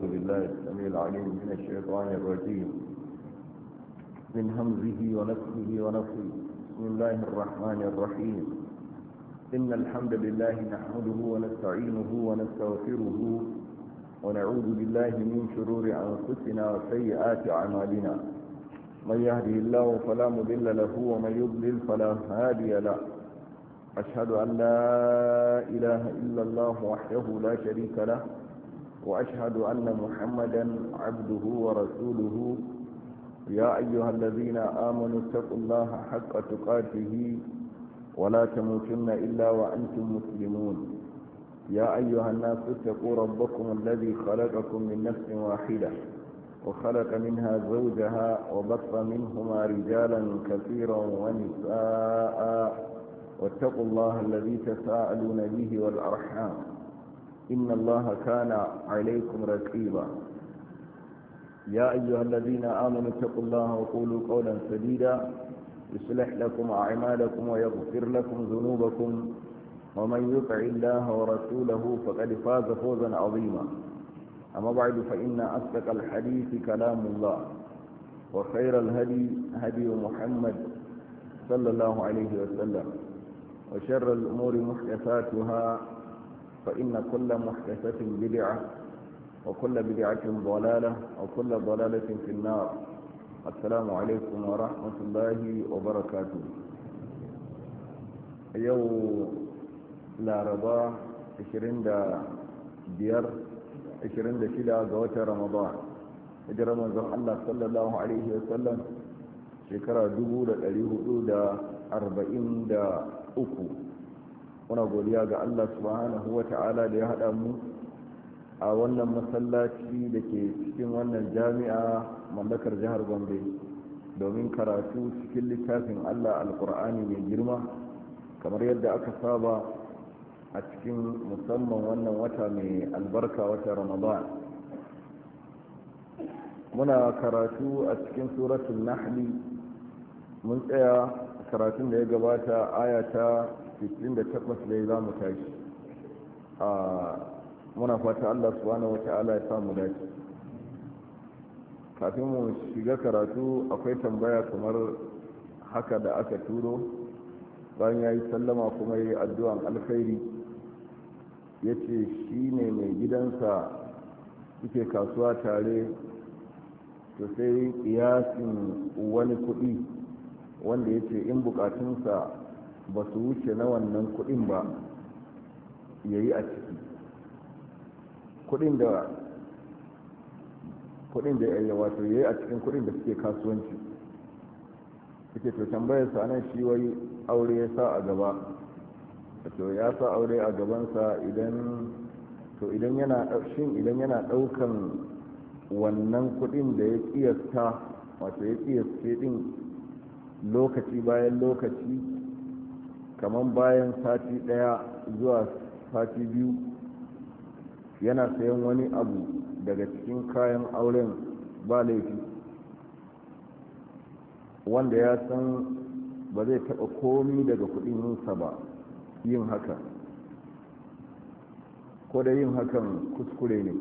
بالله السميع العليم من الشيطان الرجيم من همزه ونفخه ونفخه. بسم الله الرحمن الرحيم. إن الحمد لله نحمده ونستعينه ونستغفره ونعوذ بالله من شرور أنفسنا وسيئات أعمالنا. من يهده الله فلا مضل له ومن يضلل فلا هادي له. أشهد أن لا إله إلا الله وحده لا شريك له، وأشهد أن محمدا عبده ورسوله. يا أيها الذين آمنوا اتقوا الله حق تقاته ولا تموتن إلا وأنتم مسلمون. يا أيها الناس اتقوا ربكم الذي خلقكم من نفس واحدة وخلق منها زوجها وبث منهما رجالا كثيرا ونساء، واتقوا الله الذي تساءلون به والأرحام إن الله كان عليكم رقيبا. يا أيها الذين آمنوا اتقوا الله وقولوا قولا سديدا يصلح لكم أعمالكم ويغفر لكم ذنوبكم، ومن يطع الله ورسوله فقد فاز فوزا عظيما. أما بعد فإن أصدق الحديث كلام الله، وخير الهدي هدي محمد صلى الله عليه وسلم، وشر الأمور محدثاتها فإن كل محدثة بدعة وكل بدعة ضلالة وكل ضلالة في النار. السلام عليكم ورحمة الله وبركاته. يوم laraba 26 ga watan ramadan hijirar manzon Allah sallallahu alaihi wasallam shekara 1443. muna godiya ga Allah subhanahu wata'ala da ya hada mu a wannan masallaci da ke cikin wannan jami'a mallakar jihar Gombe domin karatu cikin littafin Allah alkur'ani mai girma kamar yadda aka saba a cikin musamman wannan wata mai albarka, wata ramadan. muna karatu a cikin suratul nahli. mun tsaya karatun da ya gabata ayata 68 da za mu tashi. muna fata Allah subhanahu wata'ala ya samu dace. kafin mu shiga karatu akwai tambaya kamar haka da aka turo bayan ya yi sallama kuma ya yi addu'an alkhairi. ya ce shi ne mai gidansa suke kasuwa tare, to sai kiyasin wani kuɗi wanda ya ce in bukatunsa ba su wuce na wannan kuɗin ba ya yi a ciki. kuɗin da ya wato ya yi a cikin kuɗin da suke kasuwanci. suke to tambayarsa nan shi wai aure ya sa a gaba, to ya sa aure a gabansa idan yana daukan wannan kudin da ya kiyasta, wato ya kiyaste din lokaci bayan lokaci, kamar bayan sati daya zuwa sati biyu yana sayan wani abu daga cikin kayan auren ba laifi, wanda ya san ba zai taba komi daga kudin yinsa ba yin haka, ko da yin hakan kuskure ne.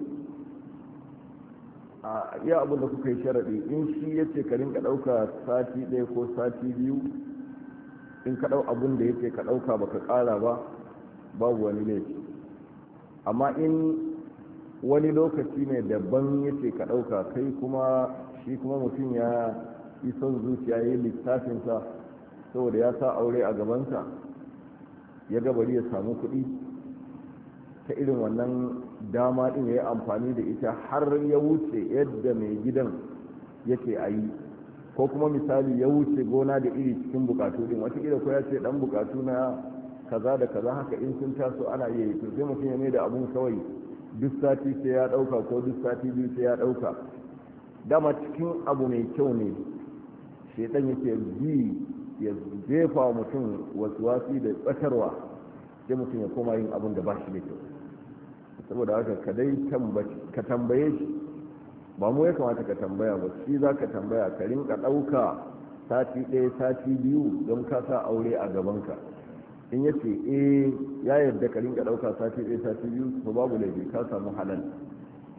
a iya abin da kuka yi sharaɗi, in shi ya ce ka rinka ɗauka sati ɗaya ko sati biyu, in ka ɗau abin da ya ce ka ɗauka ba ka ƙara ba, babu wani laifi. amma in wani lokaci ne daban ya ce ka ɗauka, kai kuma shi kuma mutum ya yi son zuciya ya yi littafinsa saboda ya sa aure a gabansa, ya gabari ya samu kuɗi ta irin wannan dama ɗin ya yi amfani da ita har ya wuce yadda mai gidan yake a yi, ko kuma misali ya wuce gona da iri cikin bukatu ɗin, watakila ko ya ce ɗan bukatu na kaza da kaza haka in sun taso ana iya yi, to sai mutum ya mai da abun kawai duk sati sai ya ɗauka ko duk sati biyu sai ya ɗauka. dama cikin abu mai kyau ne shaitan yake bi ya jefa mutum wasi da tsakarwa, sai mutum ya koma yin abin da ba shi da kyau. saboda haka ka dai ka tambaye shi, ba mu ya kamata ka tambaya ba, shi za ka tambaya, ka rinka ɗauka sati ɗaya sati biyu don ka sa aure a gabanka. in ya ce ya yarda ka rinka ɗauka sati ɗaya sati biyu, to babu laifi, ka samu halal.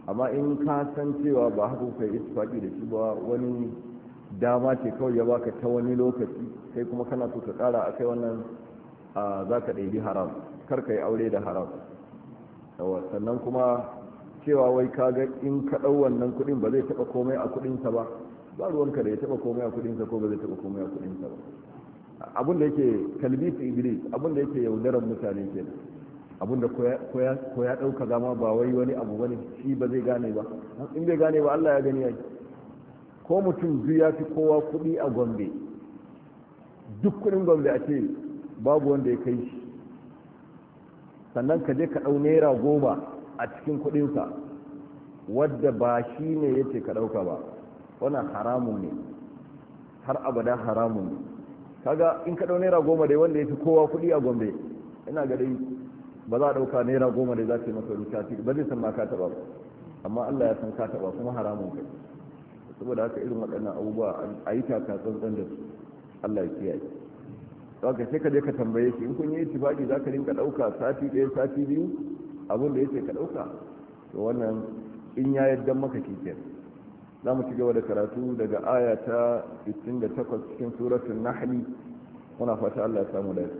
amma in ka san cewa ba haka kai istifaki da shi ba, wani dama ce kawai ya baka ta wani lokaci, kai kuma kana so ka kara a kai wannan za ka ɗaibi haram, kar ka yi aure da haram. Sannan kuma cewa wai kaga in ka ɗau wannan kuɗin ba zai taɓa komai a kuɗinsa ba ruwanka da ya taɓa komai a kuɗinsa ko ba zai taɓa komai a kuɗinsa ba. Abin da yake talbisu iblis, abin da yake yaudaran mutane kenan, abin da ko ya ɗauka zama ba wai wani abu bane, shi ba zai gane ba. In bai gane ba Allah ya gani yayi. Ko mutum biyu ya fi kowa kuɗi a Gombe, duk kuɗin Gombe a ce babu wanda ya kai shi, sannan ka je ka ɗau naira 10 a cikin kuɗinsa wadda ba shi ne ya ce ka ɗauka ba, wannan haramun ne, har abada haramun ne. Kaga in ka ɗau naira 10 dai wanda ya fi kowa kuɗi a Gombe, ina ga dai ba za a ɗauka naira 10 dai za ta yi masa rukaci, ba zai san ma ka taɓa ba, amma Allah ya san ka taɓa kuma haramun kai. Saboda haka irin waɗannan abubuwa a yi taka tsantsan da su, Allah ya kiyaye. Haka sai ka je ka tambaye shi, in kun yi ittifaqi za ka rinka ɗauka sati ɗaya sati biyu abin da yake ka ɗauka, to wannan in ya yadda maka kike. Za mu ci gaba da karatu daga aya ta 68 cikin suratul Nahl. Muna fata Allah ya samu lafiya.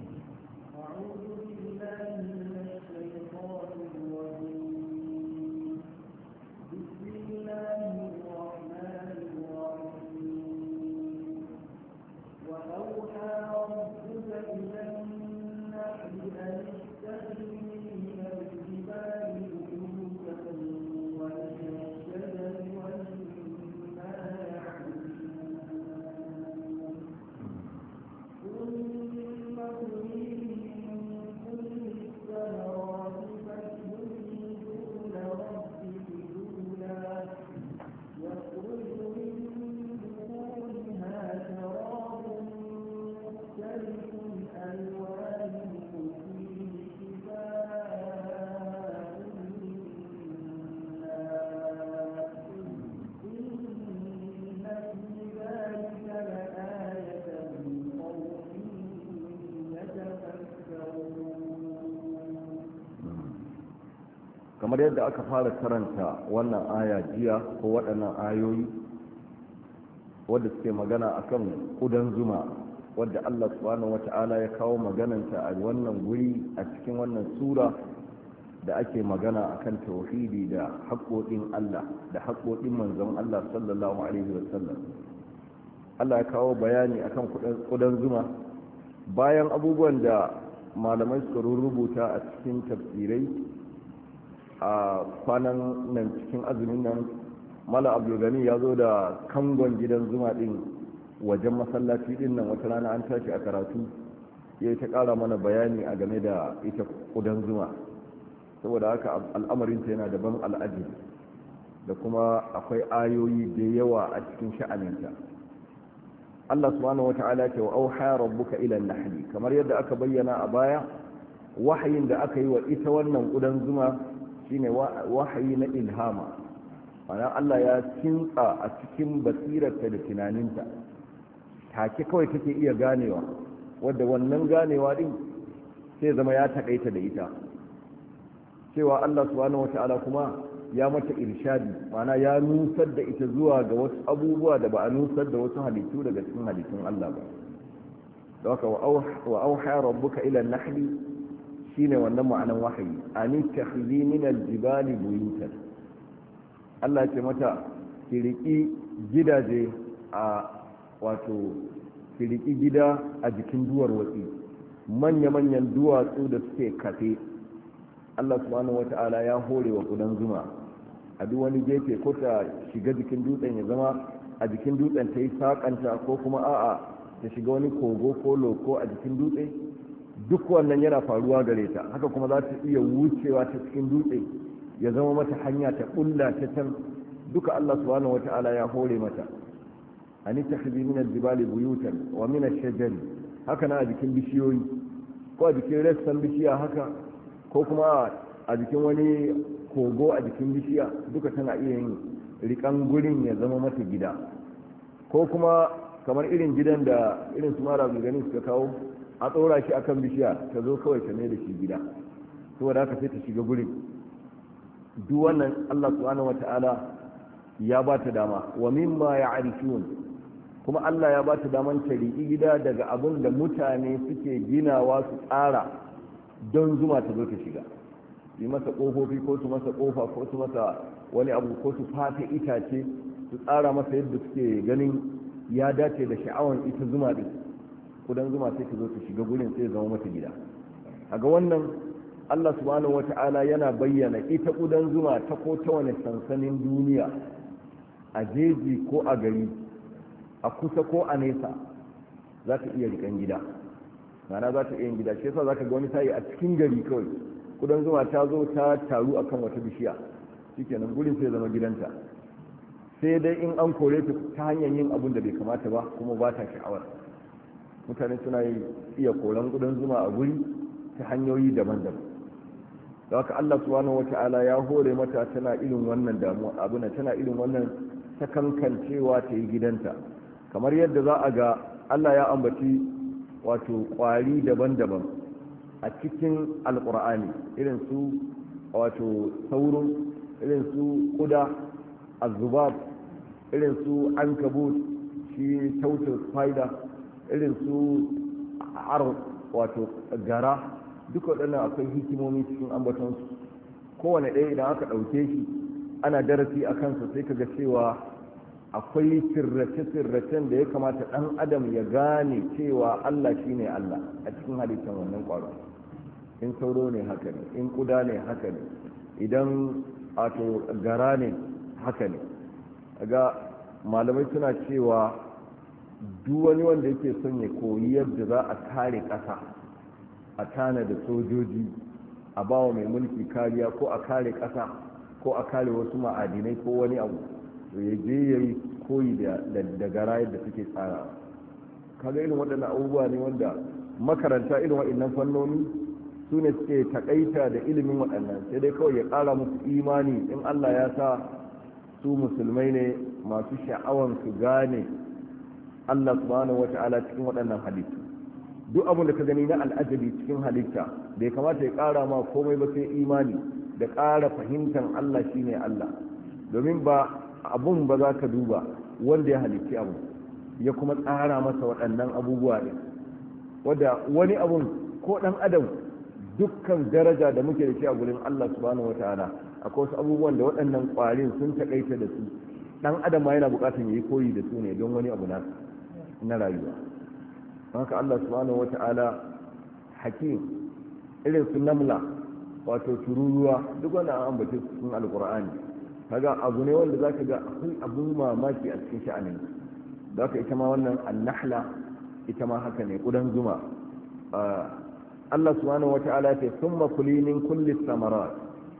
kamar yadda aka fara karanta wannan aya jiya ko waɗannan ayoyi wadda suke magana akan ƙudan zuma, wadda Allah subhanahu wata'ala ya kawo magananta a wannan guri a cikin wannan sura da ake magana akan tauhidi da haƙoƙin Allah da haƙoƙin manzon Allah sallallahu alaihi wasallam. Allah ya kawo bayani akan ƙudan zuma bayan abubuwan da malamai suka rubuta a cikin tafsirai a kwanan nan cikin azumin nan. Mala Abdulgani ya zo da kangon gidan zuma din wajen masallaci din nan, wata rana an tashi a karatu ya yi ta ƙara mana bayani a game da ita ƙudan zuma, saboda haka al'amarinta yana da ban al'ajibi da kuma akwai ayoyi da yawa a cikin sha'aninta. Allah subhanahu wata'ala ce wa auha rabbuka ila an-nahl, kamar yadda aka bayyana a baya, wahayin da aka yi wa ita wannan ƙudan zuma shine wahayi na ilhama, ana Allah ya kintsa a cikin basirarta da tunaninta, take kawai take iya ganewa, wadda wannan ganewa din sai zama ya takaita da ita, cewa Allah subhanahu wata'ala kuma ya mata irshadi, mana ya nusar da ita zuwa ga wasu abubuwa da ba a nusar da wasu halittu daga cikin halittun Allah ba. Da haka wa auha rabbuka ila an-nahl shine wannan ma'anan wahayi, ani takhzi min al-jibali buyutan. Allah ce mata ki riki gidaje ki riki gida a jikin duwar watsi, manya-manyan duwatsu da suke kafe. Allah subhanahu wata'ala ya hore wa kudan zuma a duk wani gefe, ko ta shiga jikin dutsen ya zama a jikin dutsen ta yi sakanta, ko kuma a'a ta shiga wani kogo ko loko a jikin dutse, duk wannan yana faruwa gare ta. Haka kuma za ta iya wucewa ta cikin dutse ya zama mata hanya ta kulla ta can, duka Allah subhanahu wata'ala ya hore mata. ani takhzi min al-jibali buyutan wa min ash-shajari, haka na a jikin bishiyoyi, ko a jikin rassan bishiya haka, ko kuma a jikin wani kogo a jikin bishiya, duka tana iya yin rikan gurin ya zama mata gida. Ko kuma kamar irin gidan da irin su mara gani suka kawo, a tsora shi akan bishiya ta zo kawai ta mai da shi gida, saboda haka sai ta shiga gurin. duk wannan Allah subhanahu wata'ala ya ba ta dama wa mimma ya'rifun kuma Allah ya ba ta daman ta riƙi gida daga abin da mutane suke ginawa su tsara don zuma ta zo ta shiga yi masa ƙofofi ko su masa ƙofa ko su masa wani abu ko su fata itace su tsara masa yadda suke ganin ya dace da sha'awan ita zuma ɗin kudan zuma sai ta zo ta shiga gurin sai zama mata gida a ga wannan Allah subhanahu wata'ala yana bayyana ita kudan zuma ta ko ta wani sansanin duniya a jeji ko a gari a kusa ko a nesa za ta iya rikan gida mana za ta iya yin gida shi yasa za ka ga wani sa'i a cikin gari kawai kudan zuma ta zo ta taru akan wata bishiya shikenan gurin sai zama gidanta sai dai in an kore ta ta hanyar yin abun da bai kamata ba kuma ba ta sha'awar mutane suna iya koran kudan zuma a guri ta hanyoyi daban-daban da haka Allah subhanahu wata'ala ya hore mata tana irin wannan damuwa abuna tana irin wannan sakankancewa ta yi gidanta kamar yadda za a ga Allah ya ambaci wato kwari daban-daban a cikin alkur'ani irin su wato sauro irin su kuda azubab irin su ankabut shi tautar spider irin su ar wato gara duka waɗannan akwai hikimomi cikin ambatonsu kowane ɗaya idan aka ɗauke shi ana darasi a kansa sai ka ga cewa akwai sirrace-sirracen da ya kamata ɗan adam ya gane cewa Allah shi ne Allah a cikin halittar wannan ƙwaro in sauro ne haka ne in ƙuda ne haka ne idan wato gara ne haka ne ga malamai suna cewa duk wani wanda yake son ya koyi yadda za a kare ƙasa a tana da sojoji a bawa mai mulki kariya ko a kare ƙasa ko a kare wasu ma'adinai ko wani abu to ya je ya yi koyi da gara yadda suke tsara kaga irin waɗannan abubuwa ne wanda makaranta irin waɗannan fannoni su ne suke takaita da ilimin waɗannan sai dai kawai ya ƙara musu imani in Allah ya sa su musulmai ne masu sha'awan su gane Allah subhanahu wata'ala cikin waɗannan halittu duk abin da ka gani na al'ajabi cikin halitta bai kamata ya ƙara ma komai ba sai imani da ƙara fahimtar Allah shine Allah domin ba abun ba za ka duba wanda ya halitti abu ya kuma tsara masa waɗannan abubuwa ne wadda wani abun ko ɗan adam dukkan daraja da muke da shi a gurin Allah subhanahu wata'ala akwai wasu abubuwan da waɗannan ƙwarin sun taƙaita da su ɗan adam ma yana buƙatar ya yi koyi da su ne don wani abu na rayuwa haka Allah subhanahu wata'ala hakim irin su namla wato tururuwa duk wanda an ambace su cikin alqur'ani kaga abu ne wanda zaka ga akwai abun mamaki a cikin sha'anin zaka ita ma wannan annahla ita ma haka ne kudan zuma Allah subhanahu wata'ala ya ce summa kuli min kulli samarat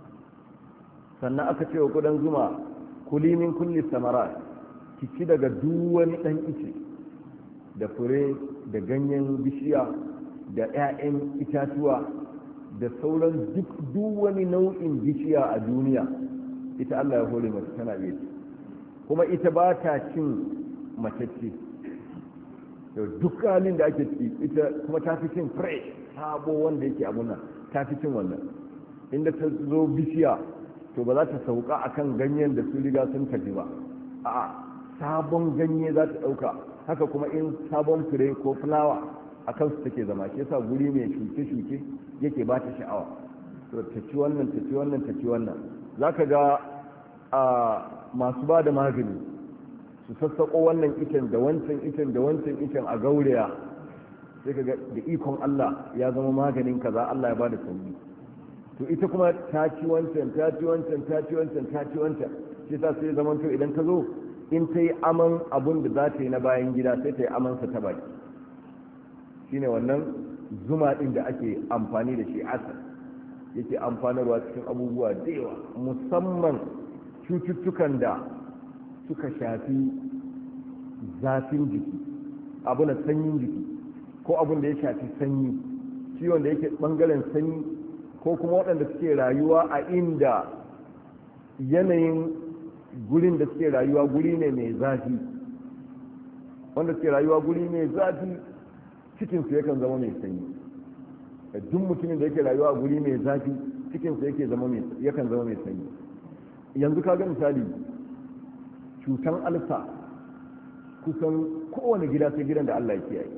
sannan aka ce wa kudan zuma kuli min kulli samarat ki ci daga duk wani dan ice da fure da ganyen bishiya da 'ya'yan itatuwa da sauran duk wani nau'in bishiya a duniya ita Allah ya hore mata tana iya ci kuma ita ba ta cin macece duk halin da ake ci ita kuma ta fi cin fresh sabo wanda yake abuna ta fi cin wannan inda ta zo bishiya to ba za ta sauka akan ganyen da su riga sun tafi ba a'a sabon ganye za ta ɗauka haka kuma in sabon fure ko fulawa a kansu take zama shi yasa guri mai shuke-shuke yake ba ta sha'awa to ta ci wannan ta ci wannan ta ci wannan za ka ga masu ba da magani su sassaƙo wannan icen da wancan icen da wancan icen a gauraya sai ka ga da ikon Allah ya zama maganin kaza Allah ya ba da sauki to ita kuma ta ci wancan ta ci wancan ta ci wancan ta ci wancan shi yasa sai zaman to idan ka zo in ta yi aman abun da za ta yi na bayan gida sai ta yi amansa ta baki shine wannan zuma ɗin da ake amfani da shi asal yake amfanarwa cikin abubuwa da yawa musamman cututtukan da suka shafi zafin jiki abu na sanyin jiki ko abun da ya shafi sanyi ciwon da yake ɓangaren sanyi ko kuma waɗanda suke rayuwa a inda yanayin gurin da suke rayuwa guri ne mai zafi wanda suke rayuwa guri mai zafi cikinsu yakan zama mai sanyi duk mutumin da yake rayuwa a guri mai zafi cikinsu yakan zama mai sanyi yanzu ka ga misali cutan alsa kusan kowane gida sai gidan da Allah ya kiyaye,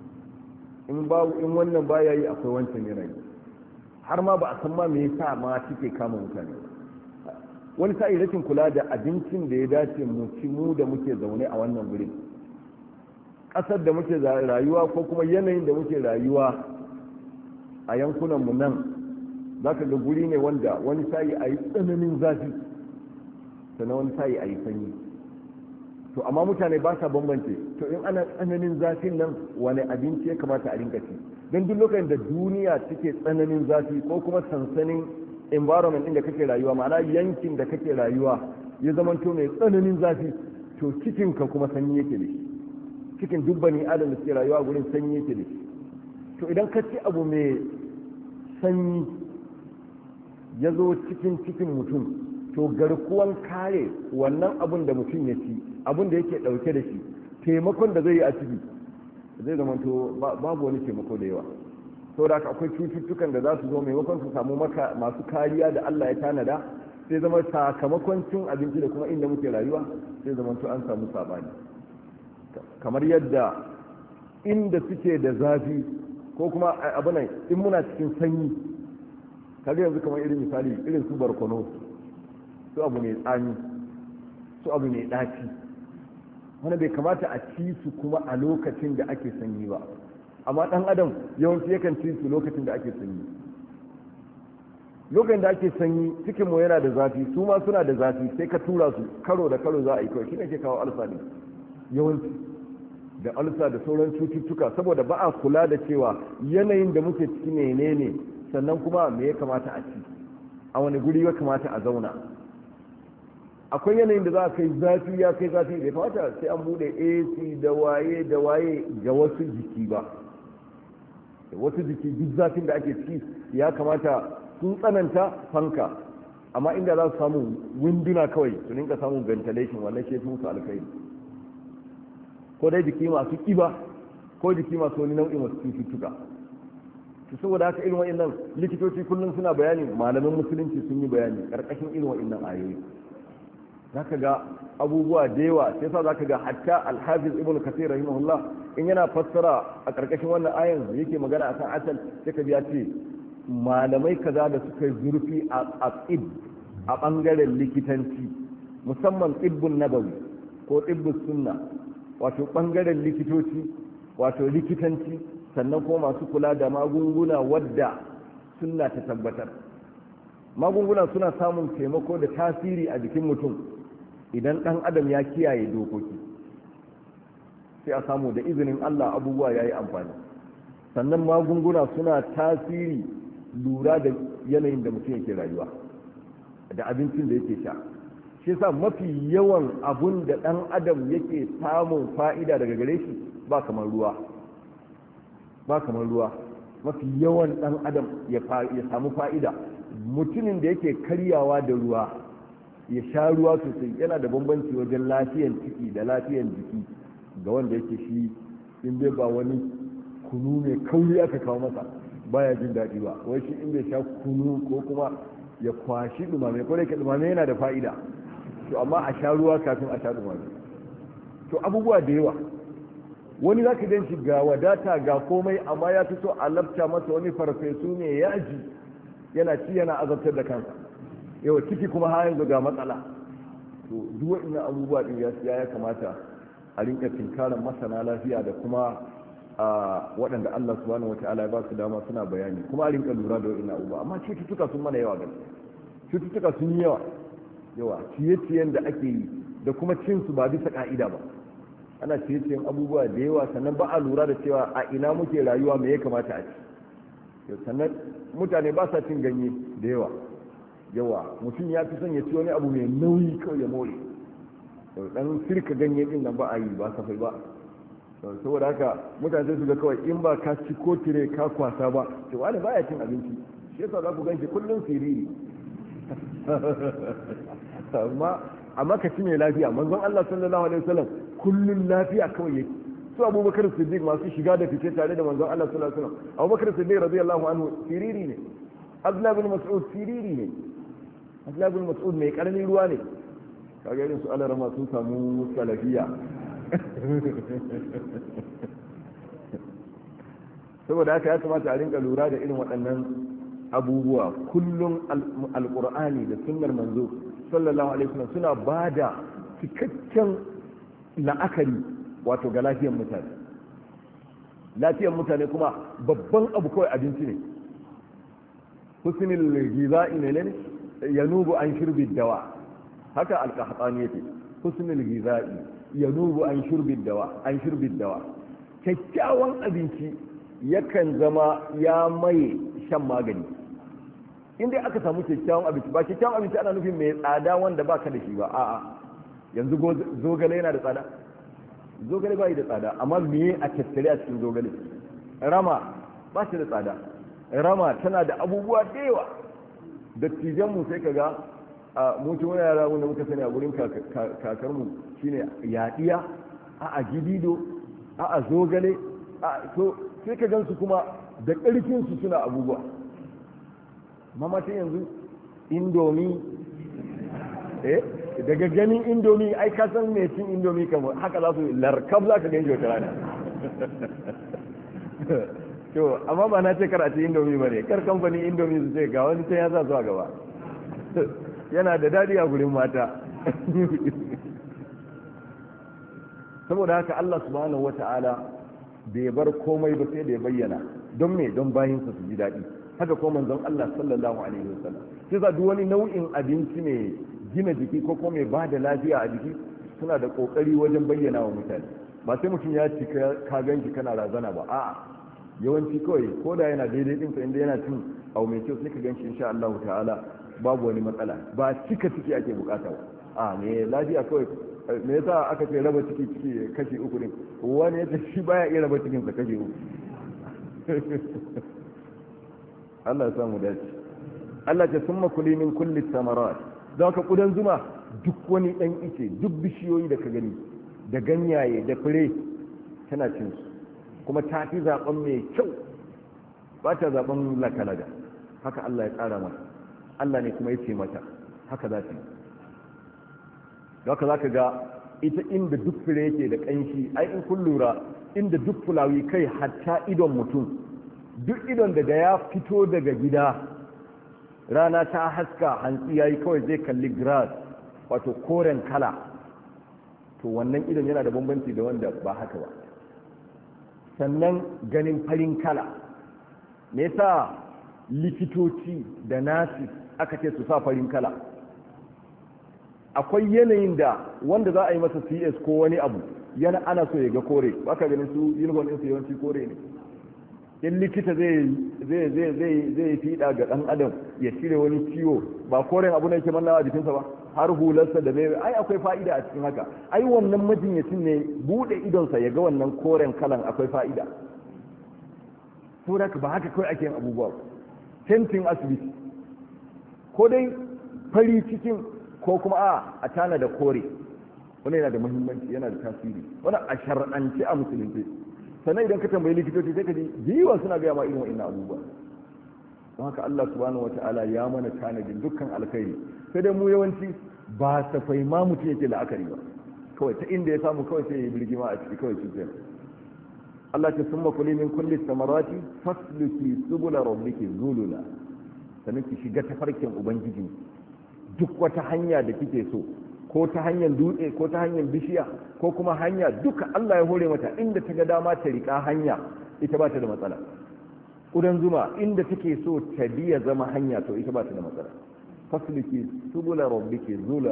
in wannan baya yi akwai wancan yanayi, har ma ba a san ma me yasa ma take kama mutane. Wani sa'i rashin kula da abincin da ya dace mu ci mu da muke zaune a wannan gurin, ƙasar da muke rayuwa ko kuma yanayin da muke rayuwa a yankunan mu nan, zaka ga guri ne wanda wani sa'i a yi tsananin zafi sannan wani sa'i a yi sanyi. To amma mutane ba sa bambance, to in ana tsananin zafin nan wani abinci ya kamata a rinka ci, don duk lokacin da duniya take tsananin zafi ko kuma sansanin environment din da kake rayuwa, ma'ana yankin da kake rayuwa ya zamanto mai tsananin zafi, to cikinka kuma sanyi yake da shi, cikin duk bani adam da suke rayuwa gurin sanyi yake da shi. To idan ka ci abu mai sanyi ya zo cikin mutum, to garkuwan kare wannan abun da mutum ya ci, abun da yake dauke da shi, taimakon da zai yi a ciki zai zamanto babu wani taimako da yawa. saboda haka akwai cututtukan da za su zo maimakon su samu masu kariya da Allah ya tanada, sai zama sakamakon cin abinci da kuma inda muke rayuwa sai zama to an samu sabani. Kamar yadda inda suke da zafi ko kuma abu nan in muna cikin sanyi, kaga yanzu kamar irin misali irin su barkono, su abu mai tsami, su abu mai ɗaci, wanda bai kamata a ci su kuma a lokacin da ake sanyi ba, amma ɗan adam yawanci yakan ci su lokacin da ake sanyi. Lokacin da ake sanyi cikinmu yana da zafi, su ma suna da zafi, sai ka tura su karo da karo za a yi kawai, shi ne ke kawo alsa ne yawanci, da alsa da sauran cututtuka, saboda ba a kula da cewa yanayin da muke ciki menene, sannan kuma me ya kamata a ci, a wani guri ya kamata a zauna. Akwai yanayin da za a kai zafi ya kai zafi, bai kamata sai an bude AC da waye ga wasu jiki ba. Wasu jiki duk zafin da ake ciki ya kamata sun tsananta fanka, amma inda za su samu winduna kawai su rinka samun ventilation, wannan shi musu alkhairi. Ko dai jiki masu kiba ko jiki masu wani nau'in wasu cututtuka. To saboda haka irin wa'annan likitoci kullum suna bayani, malaman musulunci sun yi bayani karkashin irin wa'annan ayoyi. Zaka ga abubuwa da yawa, sai sa zaka ga hatta al-Hafiz Ibn Kathir rahimahullah in yana fassara a karkashin wannan ayan yake magana akan asal, sai ka biya ce malamai kaza da suka yi zurfi a tsib a bangaren likitanci, musamman tsibbun nabawi ko tsibbun sunna, wato bangaren likitoci, wato likitanci, sannan kuma masu kula da magunguna wadda sunna ta tabbatar. Magunguna suna samun taimako da tasiri a jikin mutum idan ɗan adam ya kiyaye dokoki, sai a samu da izinin Allah abubuwa ya yi amfani. Sannan magunguna suna tasiri lura da yanayin da mutum yake rayuwa da abincin da yake sha. Shi yasa mafi yawan abun da ɗan adam yake samun fa'ida daga gare shi ba kamar ruwa. Mafi yawan ɗan adam ya samu fa'ida, mutumin da yake karyawa da ruwa ya sha ruwa sosai yana da bambanci wajen lafiyan ciki da lafiyan jiki ga wanda yake shi in bai ba wani kunu mai kauri aka kawo masa baya jin daɗi ba, wai shi in bai sha kunu ko kuma ya kwashi dumame, ko da yake dumame yana da fa'ida, to amma a sha ruwa kafin a sha dumame. To abubuwa da yawa, wani za ka gan shi ga wadata ga komai, amma ya fi so a labta masa wani farfesu ne yaji yana ci yana azabtar da kansa, yawa ciki kuma har yanzu ga matsala. To duk waɗannan abubuwa din ya kamata a rinka tinkarar masana lafiya da kuma waɗanda Allah subhanahu wataala ya ba su dama suna bayani, kuma a rinka lura da waɗannan abubuwa. Amma cututtuka sun mana yawa gaske, cututtuka sun yi yawa ciye-ciyen da ake yi da kuma cin su ba bisa ka'ida ba. Ana ciye-ciyen abubuwa da yawa, sannan ba a lura da cewa a ina muke rayuwa me ya kamata a ci. Sannan mutane ba sa cin ganye da yawa mutum ya fi son ya ci wani abu mai nauyi kawai ya more, dan sirka ganye din nan ba a yi ba safai ba. Saboda haka mutane sai su ga kawai in ba ka ci ko tire ka kwasa ba, to wani baya cin abinci, shi yasa za ku ganshi kullum siriri. amma ka ci mai lafiya. Manzon Allah sallallahu alaihi wasallam kullum lafiya kawai yake. Su Abubakar Siddiq masu shiga da fice tare da manzon Allah sallallahu alaihi wasallam, Abubakar Siddiq radiyallahu anhu siriri ne, Abdullah bin Mas'ud siriri ne, Abdullahi bin Mas'ud mai karamin ruwa ne kaga irin su alarama sun samu salafiya saboda haka ya kamata a rinka lura da irin waɗannan abubuwa. kullum alƙur'ani da sunnar manzo sallallahu alaihi wasallam suna ba da cikakken la'akari wato ga lafiyar mutane kuma babban abu kawai abinci ne. husnul giza'i ne yanubu an shurbi dawa, haka alqahtani yake husnul giza'i yanubu an shurbi dawa. Kyakkyawan abinci yakan zama ya mai shan magani. inda aka samu kyakkyawan abinci, ba kyakkyawan abinci ana nufin mai tsada wanda baka da shi ba, a'a yanzu zogale yana da tsada, zogale ba yi da tsada, amma me a tattare a cikin zogale? Rama ba shi da tsada, rama tana da abubuwa da yawa. Dattijanmu sai ka ga a mutum wani yara wanda muka sani a gurin kakarmu shine yaɗiya, a gidido, a zogale, to sai ka gansu kuma da ƙarfinsu suna abubuwa. Mamatin yanzu indomi, daga ganin indomi ai ka san mai cin indomi kamar haka za su larkab za ka ganji wata rana. To amma ba na ce karatu indomi ba ne, kar kamfanin indomi su ce ga wani can ya sa zuwa gaba. Yana da daɗi a gurin mata. Saboda haka Allah subhanahu wata'ala bai bar komai ba sai da ya bayyana, don me, don bayinsa su ji daɗi. Haka ko manzon Allah sallallahu alaihi wasallam sai za duk wani nau'in abinci mai gina jiki ko kuma mai ba da lafiya a jiki suna da kokari wajen bayyana wa mutane. Ba sai mutum ya ci ka ganki kana razana ba, a'a yawanci kawai ko da yana daidai din sa inda yana cin abu mai kyau sai ka ganshi insha Allah ta'ala babu wani matsala. Ba cika ciki ake bukata ba, a me lafiya kawai. Me yasa aka ce raba ciki kashi uku din? Wani yace shi baya iya raba cikin sa kashi uku. Allah ya samu dace. Allah ta summa kuli min kulli samarat, za ka kudan zuma duk wani dan ice, duk bishiyoyi da ka gani da ganyaye da fure tana cin su, kuma ta fi zaben mai kyau, ba ta zaben lakalaga. Haka Allah ya tsara mata, Allah ne kuma ya ce mata haka za ta yi. Haka za ka ga ita inda duk fure yake da ƙanshi, ai in kun lura inda duk fulawi kai hatta idon mutum, duk idon da ya fito daga gida rana ta haska hantsi yayi kawai zai kalli grass wato koren kala, to wannan idon yana da bambanci da wanda ba haka ba. Sannan ganin farin kala, me yasa likitoci da nasi aka ce su sa farin kala? Akwai yanayin da wanda za a yi masa CS ko wani abu yana ana so ya ga kore, baka ganin su uniform ɗinsu yawanci kore ne. In likita zai fiɗa ga ɗan adam ya cire wani ciwo, ba koren abu ne yake mannawa a jikinsa ba, har hularsa da zai, ai akwai fa'ida a cikin haka. Ai wannan majinyacin ne buɗe idonsa ya ga wannan koren kalan akwai fa'ida. Saboda ba haka kawai ake yin abubuwa. Tentin asibiti ko dai fari cikin ko kuma a tana da kore, wani yana da muhimmanci, yana da tasiri, wani a shar'ance a musulunci. Sannan idan ka tambayi likitoci sai ka ji jiwa suna gaya ma irin wa'in abubuwa. Don haka Allah subhanahu wata'ala ya mana tanadin dukkan alkhairi, sai dai mu yawanci ba safai ma mutum yake la'akari ba, kawai ta inda ya samu kawai sai ya yi birgima a ciki kawai cutar. Allah ta summa kuli min kulli samarati fasluki subula rabbiki zulula, sannan ki shiga tafarkin ubangiji duk wata hanya da kike so, ko ta hanyar dutse ko ta hanyar bishiya ko kuma hanya duka Allah ya hore mata, inda ta ga dama ta rika hanya ita ba ta da matsala. Kudan zuma inda take so ta biya zama hanya to ita ba ta da matsala. Fasluki subula rabbiki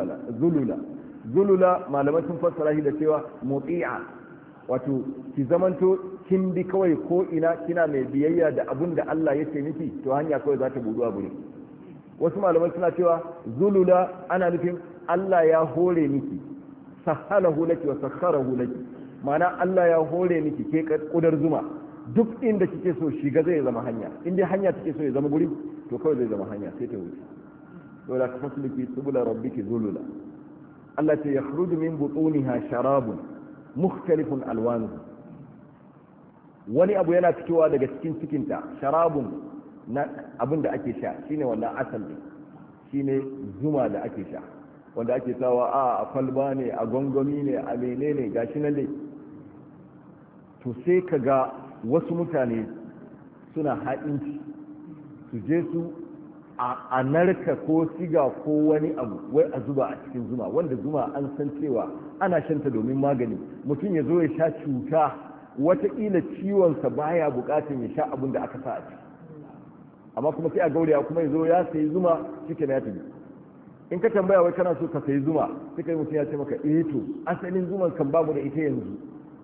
zulula malaman sun fassara shi da cewa muti'a, wato ki zamanto kin bi kawai ko ina kina mai biyayya da abun da Allah ya ce miki, to hanya kawai za ta budu a guri. Wasu malaman suna cewa zulula ana nufin Allah ya hore miki, sahalahu laki wa sakharahu laki, ma'ana Allah ya hore miki ke kudar zuma duk inda kike so shiga zai zama hanya, inda hanya take so ya zama guri to kawai zai zama hanya sai ta wuce. dole ka fasliki subula rabbiki zulula. Allah ta yakhruju min butuniha sharabun mukhtalifun alwanuhu, wani abu yana fitowa daga cikin cikinta, sharabun na abin da ake sha shine wannan asal ne, shine zuma da ake sha, wanda ake sawa a kwalba ne, a gwangwami ne, a menene gashi nan dai. To sai ka ga wasu mutane suna haɗinci su je su a narka ko siga ko wani abu wai a zuba a cikin zuma, wanda zuma an san cewa ana shanta domin magani. Mutum ya zo ya sha cuta, wataƙila ciwonsa baya buƙatar ya sha abin da aka sa a ciki, amma kuma sai a gauraya kuma ya zo ya sayi zuma shike na ya tafi. In ka tambaya wai kana so ka sayi zuma, sai kai mutum ya ce maka to asalin zuman kan bamu da ita yanzu.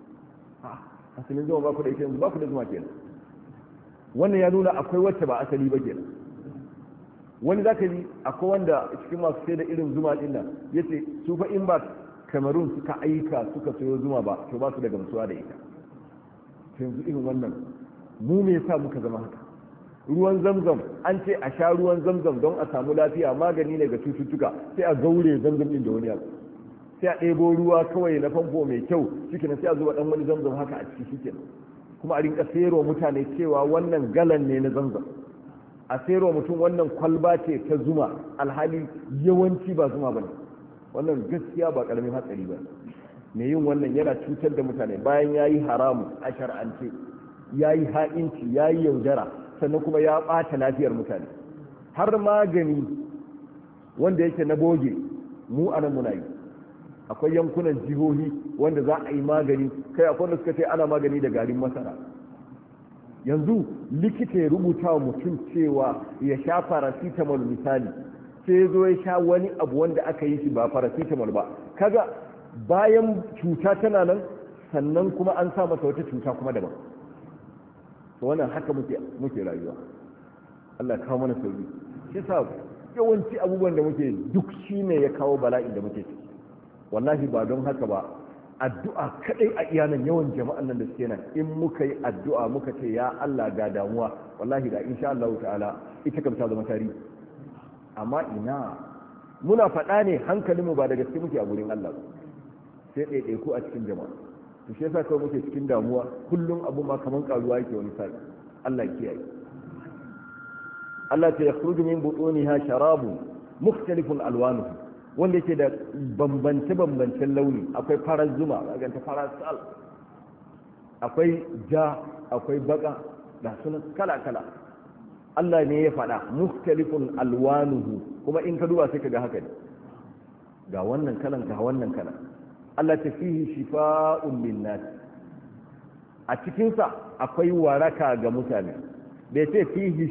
Asalin zuma ba ku da ita yanzu, ba ku da zuma kenan. Wannan ya nuna akwai wacce ba asali ba kenan. Wani zaka ji akwai wanda cikin masu sai da irin zuma din nan yace su fa in ba Cameroon suka aika suka sayo zuma ba to ba su da gamsuwa da ita. To yanzu irin wannan mu me yasa muka zama haka? Ruwan zamzam an ce a sha ruwan zamzam don a samu lafiya, magani ne ga cututtuka, sai a gaure zamzam din da wani abu, sai a ɗebo ruwa kawai na famfo mai kyau shikenan sai a zuba dan wani zamzam haka a ciki shikenan, kuma a rinka sayarwa mutane cewa wannan galan ne na zamzam, a sayarwa mutum wannan kwalba ce ta zuma, alhali yawanci ba zuma bane. Wannan gaskiya ba karamin hatsari ba. Me yin wannan yana cutar da mutane bayan yayi haramu a shar'ance, yayi ha'inci, yayi yaudara, sannan kuma ya ɓata lafiyar mutane. Har magani wanda yake na boge mu a nan muna yi. Akwai yankunan jihohi wanda za a yi magani, kai akwai wanda suka ce ana magani da garin masara. Yanzu likita ya rubuta wa mutum cewa ya sha paracetamol misali, sai ya zo ya sha wani abu wanda aka yi shi ba paracetamol ba, kaga bayan cuta tana nan sannan kuma an sa masa wata cuta kuma daban. To wannan haka muke rayuwa. Allah ya kawo mana sauki. Shi sa yawanci abubuwan da muke duk shine ya kawo bala'in da muke ciki. Wallahi ba don haka ba, addu'a kadai a iyanan yawan jama'an nan da suke nan, in muka yi addu'a muka ce ya Allah ga damuwa, wallahi da insha Allah ta'ala ita kam ta zama tarihi. Amma ina muna faɗa ne hankalinmu ba da gaske muke a gurin Allah, sai ɗaiɗaiku a cikin jama'a. To shi yasa kawai muke cikin damuwa, kullum abu ma kaman karuwa yake wani sa'i. Allah kiyaye. Allah ta yakhruju min butuniha sharabun mukhtalifun alwanuhu, wanda yake da bambance-bambancen launi. Akwai farar zuma, ganta farar sal, akwai ja, akwai baka, da sunan kala-kala. Allah ne ya faɗa mukhtalifun alwanuhu, kuma in ka duba sai ka ga haka ne, ga wannan kalan ga wannan kalan. Allah ta fihi shifa'un linnas, a cikinsa akwai waraka ga mutane. bai ce fihi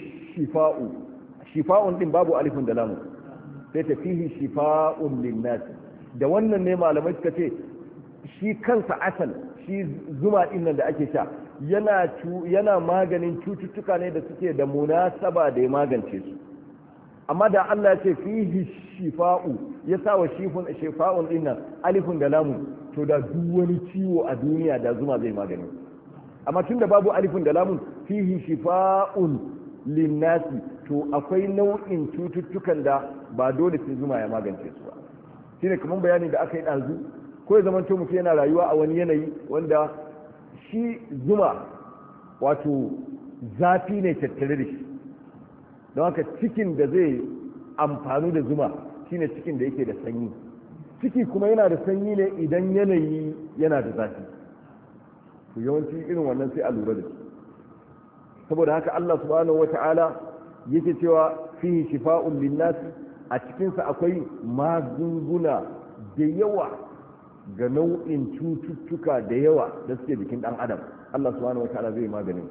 shifa'un din babu alifin da lamu, sai ta fihi shifa'un linnas. Da wannan ne malamai suka ce shi kansa asal, shi zuma din nan da ake sha yana maganin cututtuka ne da suke da munasaba da ya magance su. Amma da Allah ya ce fihi shifa'u, ya sa wa shifa'un din nan alifin da lamu, to da duk wani ciwo a duniya da zuma zai magani. Amma tunda babu alifin da lamun, fihi shifa'un linnasi, to akwai nau'in cututtukan da ba dole sai zuma ya magance su ba. Shine kamar bayani da aka yi ɗazu, ko ya zamanto mutum yana rayuwa a wani yanayi wanda shi zuma wato zafi ne tattare da shi, don haka cikin da zai amfani da zuma shine cikin da yake da sanyi. Ciki kuma yana da sanyi ne idan yanayi yana da zafi. To yawanci irin wannan sai a lura da shi. Saboda haka Allah subhanahu wata'ala yake cewa fihi shifa'un linnasi, a cikinsa akwai magunguna da yawa ga nau'in cututtuka da yawa da suke jikin dan adam. Allah subhanahu wata'ala zai maganin.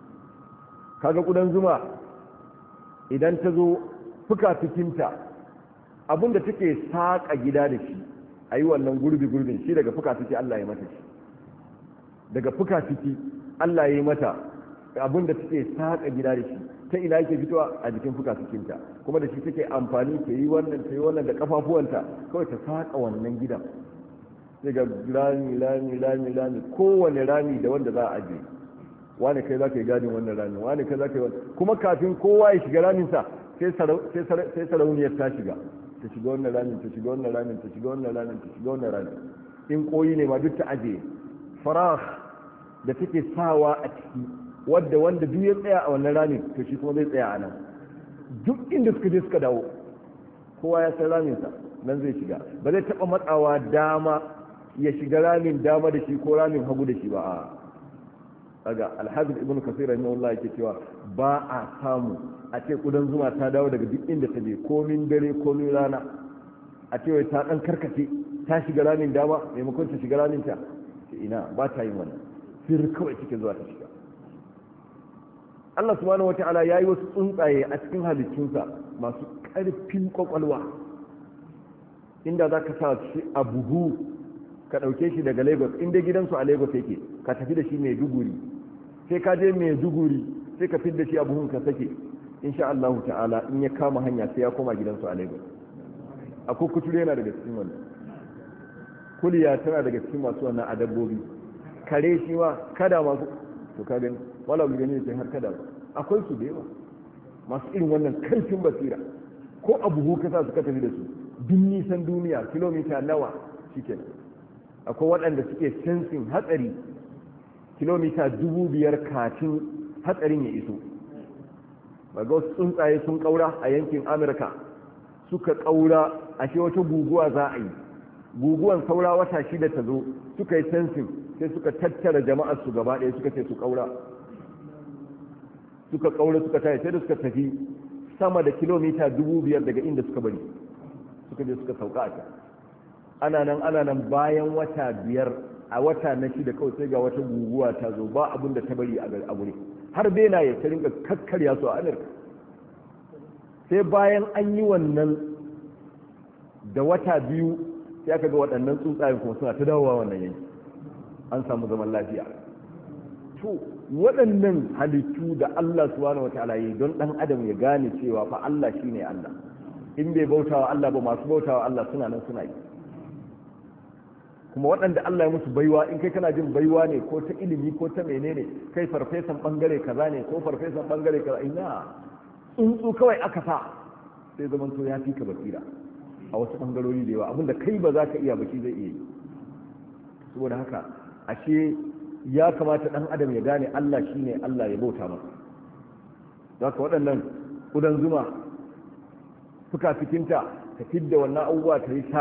Kaga kudan zuma idan ta zo fuka-fikinta, abinda take saƙa gida da shi, a yi wannan gurbi-gurbin shi daga fuka-fiki Allah ya mata shi. Daga fuka-fiki Allah ya yi mata abinda take saƙa gida da shi. Ta ina yake fitowa a jikin fuka-fikinta, kuma da shi take amfani ta yi wannan da kafafuwanta, kawai ta saƙa wannan gidan. Sai ga rami, kowane rami da wanda za a ajiye. Wani kai za ka yi gadin wannan ramin, wani kai za ka yi wani, kuma kafin kowa ya shiga raminsa sai sarauniyar ta shiga wannan ramin, ta shiga wannan ramin, ta shiga wannan ramin, ta shiga wannan ramin. In koyi ne ma duk ta ajiye farah da take sawa a ciki, wanda duk ya tsaya a wannan ramin to shi kuma zai tsaya a nan. Duk inda suka je suka dawo kowa ya san raminsa nan zai shiga, ba zai taɓa matsawa dama ya shiga ramin dama da shi ko ramin hagu da shi ba. a daga alhafiz ibn kasir rahimahullah yake cewa ba a samu a ce kudan zuma ta dawo daga duk inda ta je komin dare komin rana a ce wai ta dan karkace ta shiga ramin dama maimakon ta shiga ramin ta ina ba ta yin wannan, sir kawai cikin zuwa ta shiga. Allah subhanahu wata'ala yayi wasu tsuntsaye a cikin halittunsa masu karfin kwakwalwa, inda za ka sa shi a buhu ka ɗauke shi daga Lagos, inda gidansu a Lagos yake ka tafi da shi Maiduguri, sai ka je Maiduguri sai ka fid da shi a buhun ka sake, insha Allah ta'ala in ya kama hanya sai ya koma gidansu a Lagos. A kukuture yana daga cikin wannan, kuliya tana daga cikin masu wannan a dabbobi, kare shi ma kada masu to ka gani wala mu gani sai har kada ba, akwai su da yawa masu irin wannan kaifin basira, ko a buhu ka sa su ka tafi da su duk nisan duniya kilomita nawa shikenan. Akwai waɗanda suke sensin hatsari kilomita 5,000 kafin hatsarin ya iso. Ba ga wasu tsuntsaye sun ƙaura a yankin Amurka, suka ƙaura a shi wata guguwa za a yi, guguwan saura wata 6 ta zo, suka yi sensin sai suka tattara jama'ar su gaba ɗaya suka ce su ƙaura, suka ƙaura suka tayi sai da suka tafi sama da kilomita 5,000 daga inda suka bari, suka je suka sauka a can. ana nan bayan wata 5, a wata na 6 kawai sai ga wata guguwa ta zo, ba abin da ta bari a guri, har benaye ta rinka kakkarya su a Amurka. sai bayan an yi wannan da wata 2 sai aka ga waɗannan tsuntsayen kuma suna ta dawowa wannan yanki, an samu zaman lafiya. to waɗannan halittu da Allah subhanahu wataala yi don ɗan adam ya gane cewa fa Allah shine Allah, in bai bautawa Allah ba masu bautawa Allah suna nan suna yi. kuma waɗanda Allah ya musu baiwa, in kai kana jin baiwa ne ko ta ilimi ko ta menene, kai farfesan bangare kaza ne ko farfesan bangare kaza, ina tsuntsu kawai aka sa sai zaman to ya fi ka basira a wasu bangarori da yawa, abinda kai ba za ka iya ba shi zai iya yi. saboda haka ashe ya kamata ɗan adam ya gane Allah shine Allah, ya bauta masa. zaka waɗannan kudan zuma fuka fikinta ta fidda wannan abubuwa ta yi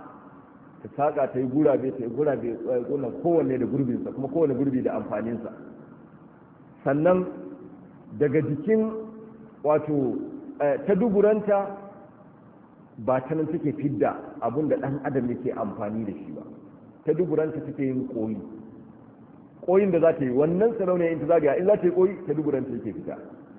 saƙa ta yi gurabe wannan kowanne da gurbinsa, kuma kowanne gurbi da amfaninsa. sannan daga jikin wato ta duburanta ba ta nan take fidda abin da ɗan adam yake amfani da shi ba, ta duburanta take yin ƙoyin da za ta yi, wannan sarauniya in ta zagaya in za ta yi ƙoyi ta duburanta yake fita.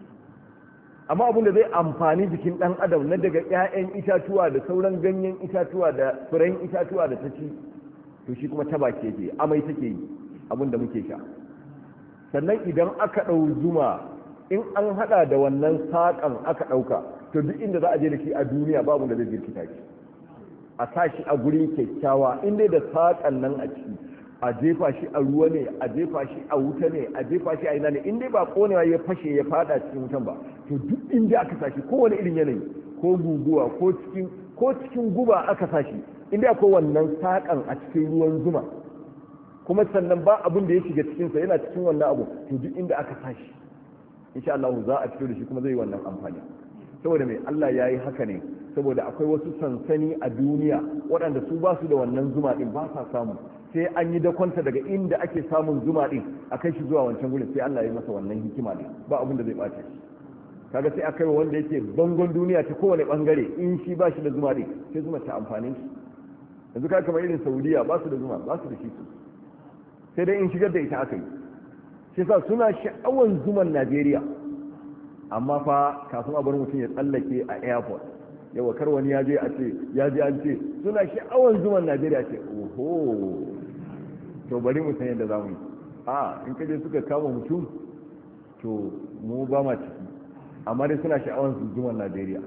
amma abin da zai amfani jikin ɗan adam na daga 'ya'yan itatuwa da sauran ganyen itatuwa da furen itatuwa da ta ci, to shi kuma ta baki yake, amai take yi abin da muke sha. sannan idan aka ɗau zuma, in an haɗa da wannan saƙan aka ɗauka, to duk inda za a je da shi a duniya babu da zai jirkita shi, a sa shi a guri kyakkyawa, in dai da saƙan nan a ciki, a jefa shi a ruwa ne, a jefa shi a wuta ne, a jefa shi a ina ne, in dai ba konewa ya fashe ya fada cikin wutan ba, to duk inda aka sashi kowane irin yanayi, ko guguwa ko cikin guba aka sashi, inda akwai wannan saƙan a cikin ruwan zuma, kuma sannan ba abin da ya shiga cikinsa yana cikin wannan abu, to duk inda aka sashi insha Allah za a fito da shi kuma zai yi wannan amfani. saboda mai Allah ya yi haka ne saboda akwai wasu sansani a duniya waɗanda su ba su da wannan zuma ɗin, ba sa samu, sai an yi dakonta daga inda ake samun zuma ɗin a kai shi zuwa wancan gurin, sai Allah ya yi masa wannan hikima ne, ba abin da zai ɓace shi. kaga sai aka yi wanda yake bangon duniya ta kowane bangare, in shi ba shi da zuma ɗin sai zuma ta amfani shi. yanzu ka kamar irin Saudiya ba su da zuma, ba su da shi su, sai dai in shigar da ita aka yi. shi sa suna sha'awan zuman Najeriya, amma fa kafin a bar mutum ya tsallake a airport, yawa kar wani ya je a ce ya je an ce suna sha'awan zuman Najeriya, ce oho to bari mu san yadda za mu yi. in kaje suka kama mutum to mu ba ma ciki, amma dai suna sha'awan zuman Najeriya.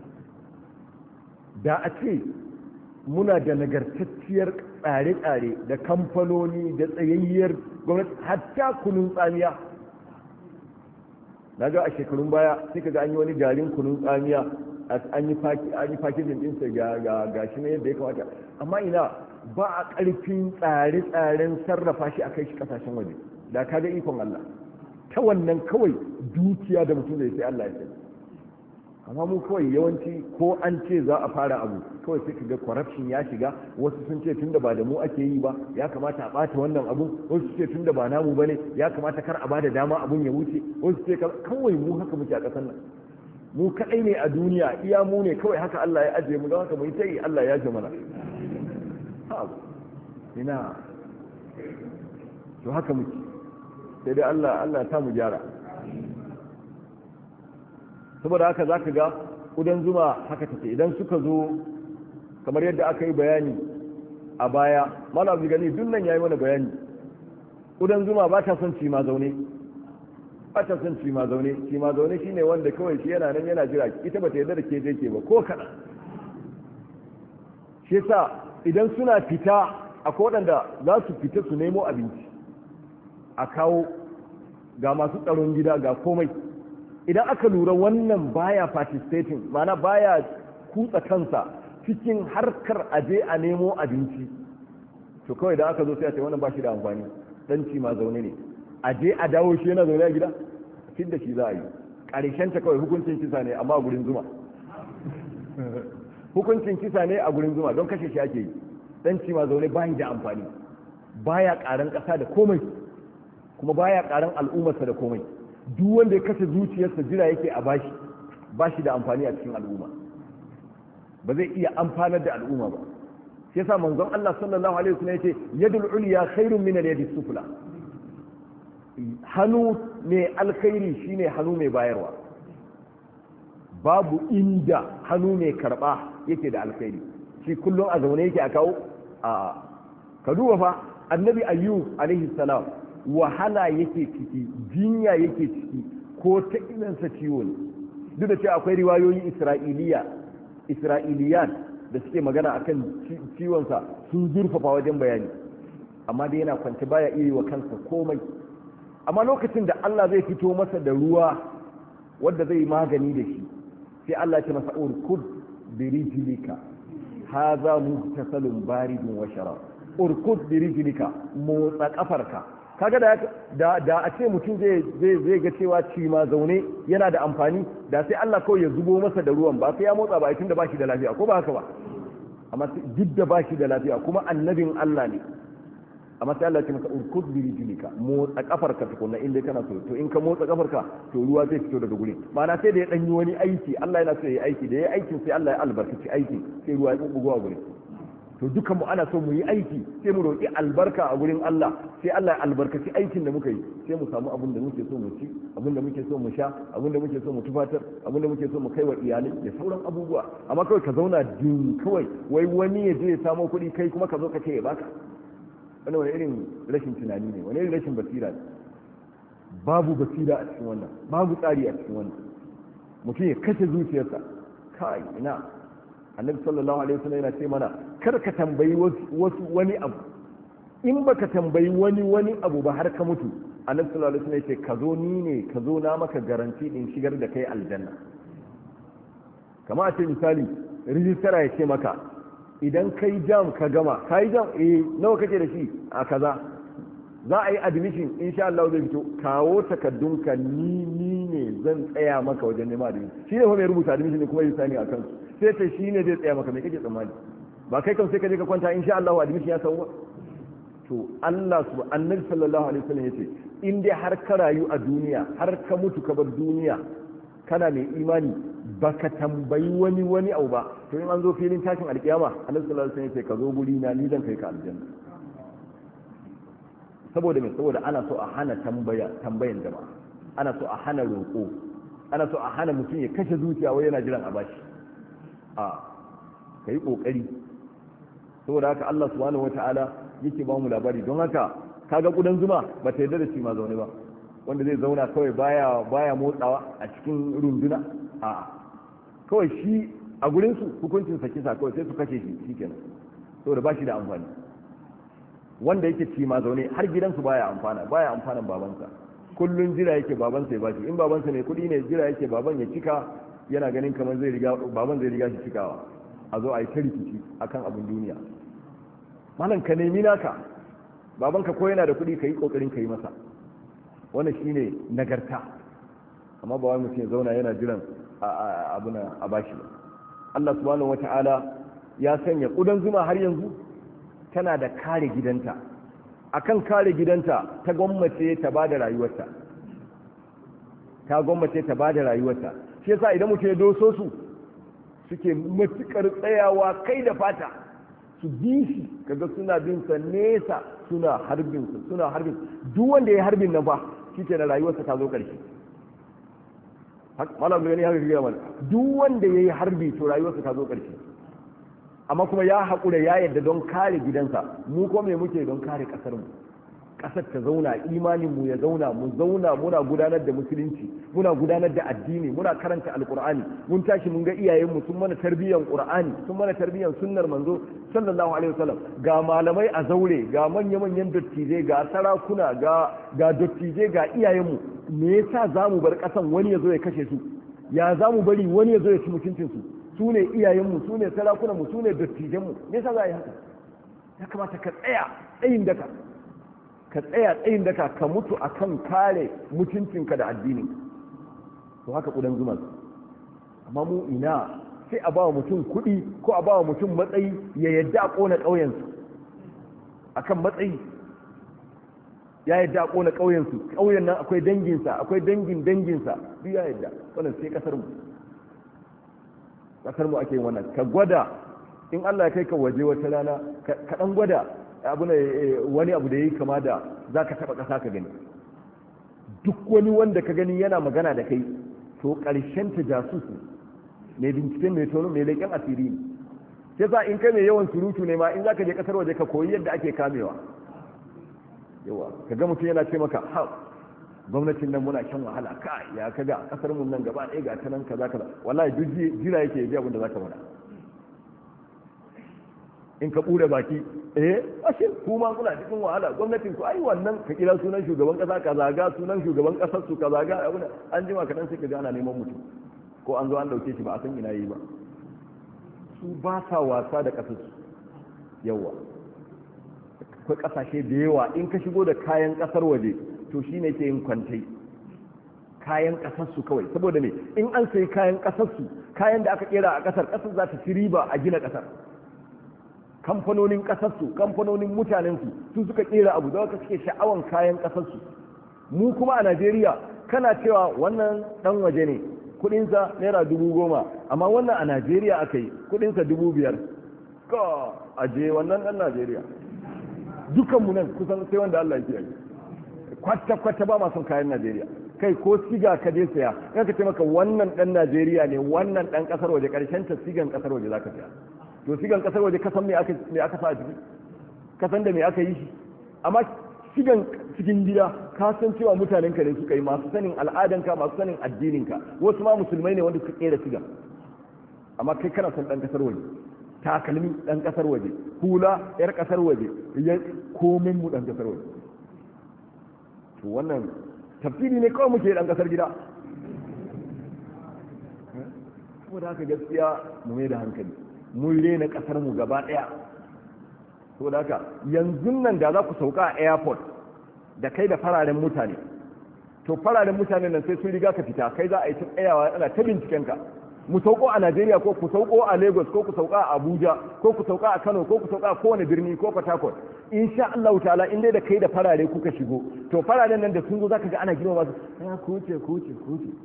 da a ce muna da nagartacciyar tsare-tsare da kamfanoni da tsayayyar gwamnati, hatta kunun tsamiya, na ga a shekarun baya sai kaga an yi wani garin kunun tsamiya, an yi fakijin ɗinsa ga shi na yadda ya kamata, amma ina ba a ƙarfin tsare-tsaren sarrafa shi a kai shi ƙasashen waje. da kaga ikon Allah, ta wannan kawai dukiya da mutum zai sai Allah ya sai. amma mu kawai yawanci ko an ce za a fara abu kawai sai kaga corruption ya shiga, wasu sun ce tunda ba da mu ake yi ba ya kamata a bata wannan abun, wasu ce tunda ba namu bane ya kamata kar a bada dama abun ya wuce, wasu ce kawai mu haka muke a ƙasar nan, mu kadai ne a duniya, iya mu ne kawai haka Allah ya ajiye mu, don haka mu yi ta yi Allah ya jamana ina to haka muke, sai dai Allah ta mu gyara. Saboda haka za ka ga ƙudan zuma haka take idan suka zo kamar yadda aka yi bayani a baya, malam gani dunnan ya yi mana bayani, ƙudan zuma ba ta son cima zaune, ba ta son cima zaune. Cima zaune shi ne wanda kawai shi yana nan yana jira, ita ba ta yarda da ke zai ke ba ko kaɗan. shi yasa idan suna fita akwai waɗanda za su fita su nemo abinci a kawo, ga masu tsaron gida ga komai, idan aka lura wannan baya participating, mana baya kutsa kansa cikin harkar aje a nemo abinci, to kawai idan aka zo sai a ce wannan ba shi da amfani, dan ci ma zaune ne, aje a dawo shi yana zaune a gida, kin da shi za a yi ƙarshen ta kawai hukuncin kisa ne amma a gurin zuma hukuncin kisa ne a gurin zuma don kashe shi ake yi. Dan ci ma zaune bayi da amfani, baya ƙaran ƙasa da komai, kuma baya ƙaran al'ummarsa da komai. Duk wanda ya kashe zuciyarsa jira yake a bashi da amfani a cikin al'umma, ba zai iya amfanar da al'umma ba. shi yasa manzon Allah sallallahu alaihi wasallam yace yadul ulya khairun min al-yadi sufla, hannu mai alkhairi shine hannu mai bayarwa, babu inda hannu mai karba yake da alkhairi, shi kullum a zaune yake a kawo a ka duba fa annabi ayyub alaihi salam wahala yake ciki, jinya yake ciki, ko ta inansa ciwo ne, duk da cewa akwai riwayoyi isra'iliyat da suke magana akan ciwonsa sun zurfafa wajen bayani, amma dai yana kwance baya iya yi wa kansa komai. Amma lokacin da Allah zai fito masa da ruwa wanda zai magani da shi, sai Allah ya ce masa urkud bi rijlika hadha muhtasalun baridun wa sharab, urkud bi rijlika, motsa kafarka. Kaga da a ce mutum zai ga cewa ci ma zaune yana da amfani, da sai Allah kawai ya zubo masa da ruwan, ba sai ya motsa ba, tun da ba shi da lafiya, ko ba haka ba, amma duk da ba shi da lafiya kuma annabin Allah ne, amma sai Allah ya ce masa urkud bi rijlika, motsa kafarka tukunna in dai kana so, to in ka motsa kafarka to ruwa zai fito daga gurin. Ma'ana sai da ya danyi wani aiki, Allah yana so ya yi aiki, da ya yi aikin sai Allah ya albarkaci aiki, sai ruwa ya bubbugo a gurin. To dukan mu ana so mu yi aiki, sai mu roƙi albarka a gurin Allah, sai Allah ya albarkaci aikin da muka yi, sai mu samu abin da muke so mu ci, abin da muke so mu sha, abin da muke so mu tufatar, abin da muke so mu kai wa iyalai da sauran abubuwa. Amma kawai ka zauna din kawai, wai wani ya je ya samo kuɗi, kai kuma ka zo ka ce ya baka. Wani irin rashin tunani ne, wani irin rashin basira ne. Babu basira a cikin wannan, babu tsari a cikin wannan. Mutum ya kashe zuciyarsa, kai ina. Annabi sallallahu alaihi wasallam yana ce mana kar ka tambayi wasu wani abu, in baka tambayi wani abu ba har ka mutu. Annabi sallallahu alaihi wasallam yace ka zo ni ne, ka zo na maka garanti in shigar da kai aljanna. Kamar a ce misali rijistara ya ce maka idan kai jam ka gama, kai jam nawa kake da shi a kaza, za a yi admission insha Allah zai fito, kawo takaddunka, ni ne zan tsaya maka wajen neman admission. Shi ne fa mai rubuta admission ne kuma yi sani a kansu, sai ce shi ne zai tsaya maka, mai kake tsammani? Ba kai kan sai ka je ka kwanta insha Allah admission ya samu ba. To Allah annabi sallallahu alaihi wasallam yace in dai har ka rayu a duniya, har ka mutu ka bar duniya kana mai imani, baka tambayi wani abu ba, to in an zo filin tashin alkiyama annabi sallallahu alaihi wasallam yace ka zo guri na, ni zan kai ka aljanna. Saboda me? Saboda ana so a hana tambayan jama'a, ana so a hana roƙo, ana so a hana mutum ya kashe zuciya wai yana jiran a bashi. Ka yi ƙoƙari. Saboda haka Allah subhanahu wata'ala yake ba mu labari. Don haka kaga ƙudan zuma ba ta yarda da shi ma zaune ba, wanda zai zauna kawai baya motsawa a cikin runduna. Kawai shi a gurinsu hukuncin sa kisa, kawai sai su kashe shi shikenan, saboda ba shi da amfani. Wanda yake ci ma zaune har gidansu baya amfanan babansa, kullun jira yake babansa ya bashi, in babansa ne kuɗi ne jira yake baban ya cika, yana ganin kamar baban zai riga shi cikawa, a zo a yi ta rikici akan abin duniya. Malam ka nemi naka, babanka ko yana da kuɗi ka yi ƙoƙarin ka yi masa, wannan shine nagarta. Amma ba wai mutum ya zauna yana jiran a bashi ba. Allah subhanahu wata'ala ya sanya ƙudan zuma har yanzu tana da kare gidanta, akan kare gidanta ta gwammace ta ba da rayuwarta, shi yasa idan mutum ya doso su suke matukar tsayawa kai da fata su bi shi, kaga suna bin sa nesa, suna harbin duk wanda ya harbin nan ba shi ke na rayuwarsa ta zo ƙarshe. malam gani haka gaya mana, duk wanda ya yi harbi to rayuwarsa ta zo ƙarshe. Amma kuma ya haƙura ya yadda don kare gidansa, mu ko me muke don kare ƙasarmu, ƙasar ta zauna, imaninmu ya zauna, mu zauna muna gudanar da musulunci, muna gudanar da addini, muna karanta alƙur'ani, mun tashi mun ga iyayenmu sun mana tarbiyyar ƙur'ani, sun mana tarbiyyar sunnar manzo sallallahu alaihi wasallam, ga malamai a zaure, ga manya-manyan dattijai, ga sarakuna, ga dattijai, ga iyayenmu. Me yasa za mu bar ƙasan wani ya zo ya kashe su? Ya za mu bari wani ya zo ya ci mutuncinsu? Su ne iyayenmu, su ne sarakunanmu, su ne dattijanmu. Me yasa za a yi haka? Ya kamata ka tsaya tsayin daka, ka mutu akan kare mutuncinka da addini. To haka ƙudan zuma. Amma mu ina sai a ba wa mutum kuɗi ko a ba wa mutum matsayi ya yadda a ƙona ƙauyensu akan matsayi. Ya yadda a ƙona ƙauyensu, ƙauyen nan akwai danginsa, akwai danginsa, duk ya yadda. Wannan sai ƙasarmu ake yin wannan. Ka gwada, in Allah ya kai ka waje wata rana, ka ɗan gwada wani abu da ya yi kama da za ka taɓa ƙasa ka gani. Duk wani wanda ka gani yana magana da kai, to ƙarshen ta jasusu, mai binciken mai tono, mai leƙen asiri ne. Sai sa in kai mai yawan surutu ne ma, in za ka je ƙasar waje ka koyi yadda ake kamewa. Yawa ka ga mutum yana ce maka, ha gwamnatin nan muna shan wahala, ka ya kaga kasar mun nan gaba ɗaya ga ta nan kaza, wallahi duk jira yake ji abin da zaka faɗa. In ka ɓure baki, ashe kuma kuna cikin wahala, gwamnatin ku ai wannan, ka kira sunan shugaban ƙasa ka zaga, sunan shugaban ƙasar su ka zaga, abin an jima kaɗan sai ka ga ana neman mutum ko an zo an ɗauke shi ba a san ina yi ba. Su ba sa wasa da ƙasar su. Yawa akwai ƙasashe da yawa in ka shigo da kayan ƙasar waje to shi ne ke yin kwantai, kayan ƙasarsu kawai. Saboda ne in an sayi kayan ƙasarsu, kayan da aka kera a ƙasar za ta ci riba a gina ƙasar. Kamfanonin ƙasarsu, kamfanonin mutanensu su suka kera abu, da suke sha'awan kayan ƙasarsu. Mu kuma a Najeriya kana cewa wannan ɗan waje ne, kuɗinsa naira 10,000, amma wannan a Najeriya aka yi, kuɗinsa 5,000. Ka aje wannan ɗan Najeriya. Dukanmu nan kusan sai wanda Allah ya yi. Kwata-kwata ba ma son kayan Najeriya. Kai ko siga ka je saya, in ka ce maka wannan dan Najeriya ne, wannan dan kasar waje, karshen ta sigan kasar waje zaka saya. To sigan kasar waje kasan me aka sa a ciki? Kasan da me aka yi shi? Amma sigan cikin gida ka san cewa mutanen ka ne suka yi, masu sanin al'adanka, masu sanin addininka. Wasu ma musulmai ne wanda suka kera sigan. Amma kai kana son dan kasar waje. Takalmi dan kasar waje, hula yar kasar waje, komai mu dan kasar waje. To wannan tafsiri ne kawai muke dan kasar gida. Saboda haka gaskiya mu mai da hankali, mun rena kasar mu gaba daya. Saboda haka yanzu nan da za ku sauka a airport da kai da fararen mutane, to fararen mutane nan sai sun riga ka fita, kai za a yi ta tsayawa ana ta binciken ka. Mu sauko a Najeriya ko ku sauko a Lagos ko ku sauka a Abuja ko ku sauka a Kano ko ku sauka a kowane birni ko Port Harcourt, insha Allah ta'ala in dai da kai da farare kuka shigo, to fararen nan da sun zo zaka ga ana girma masu ya kuce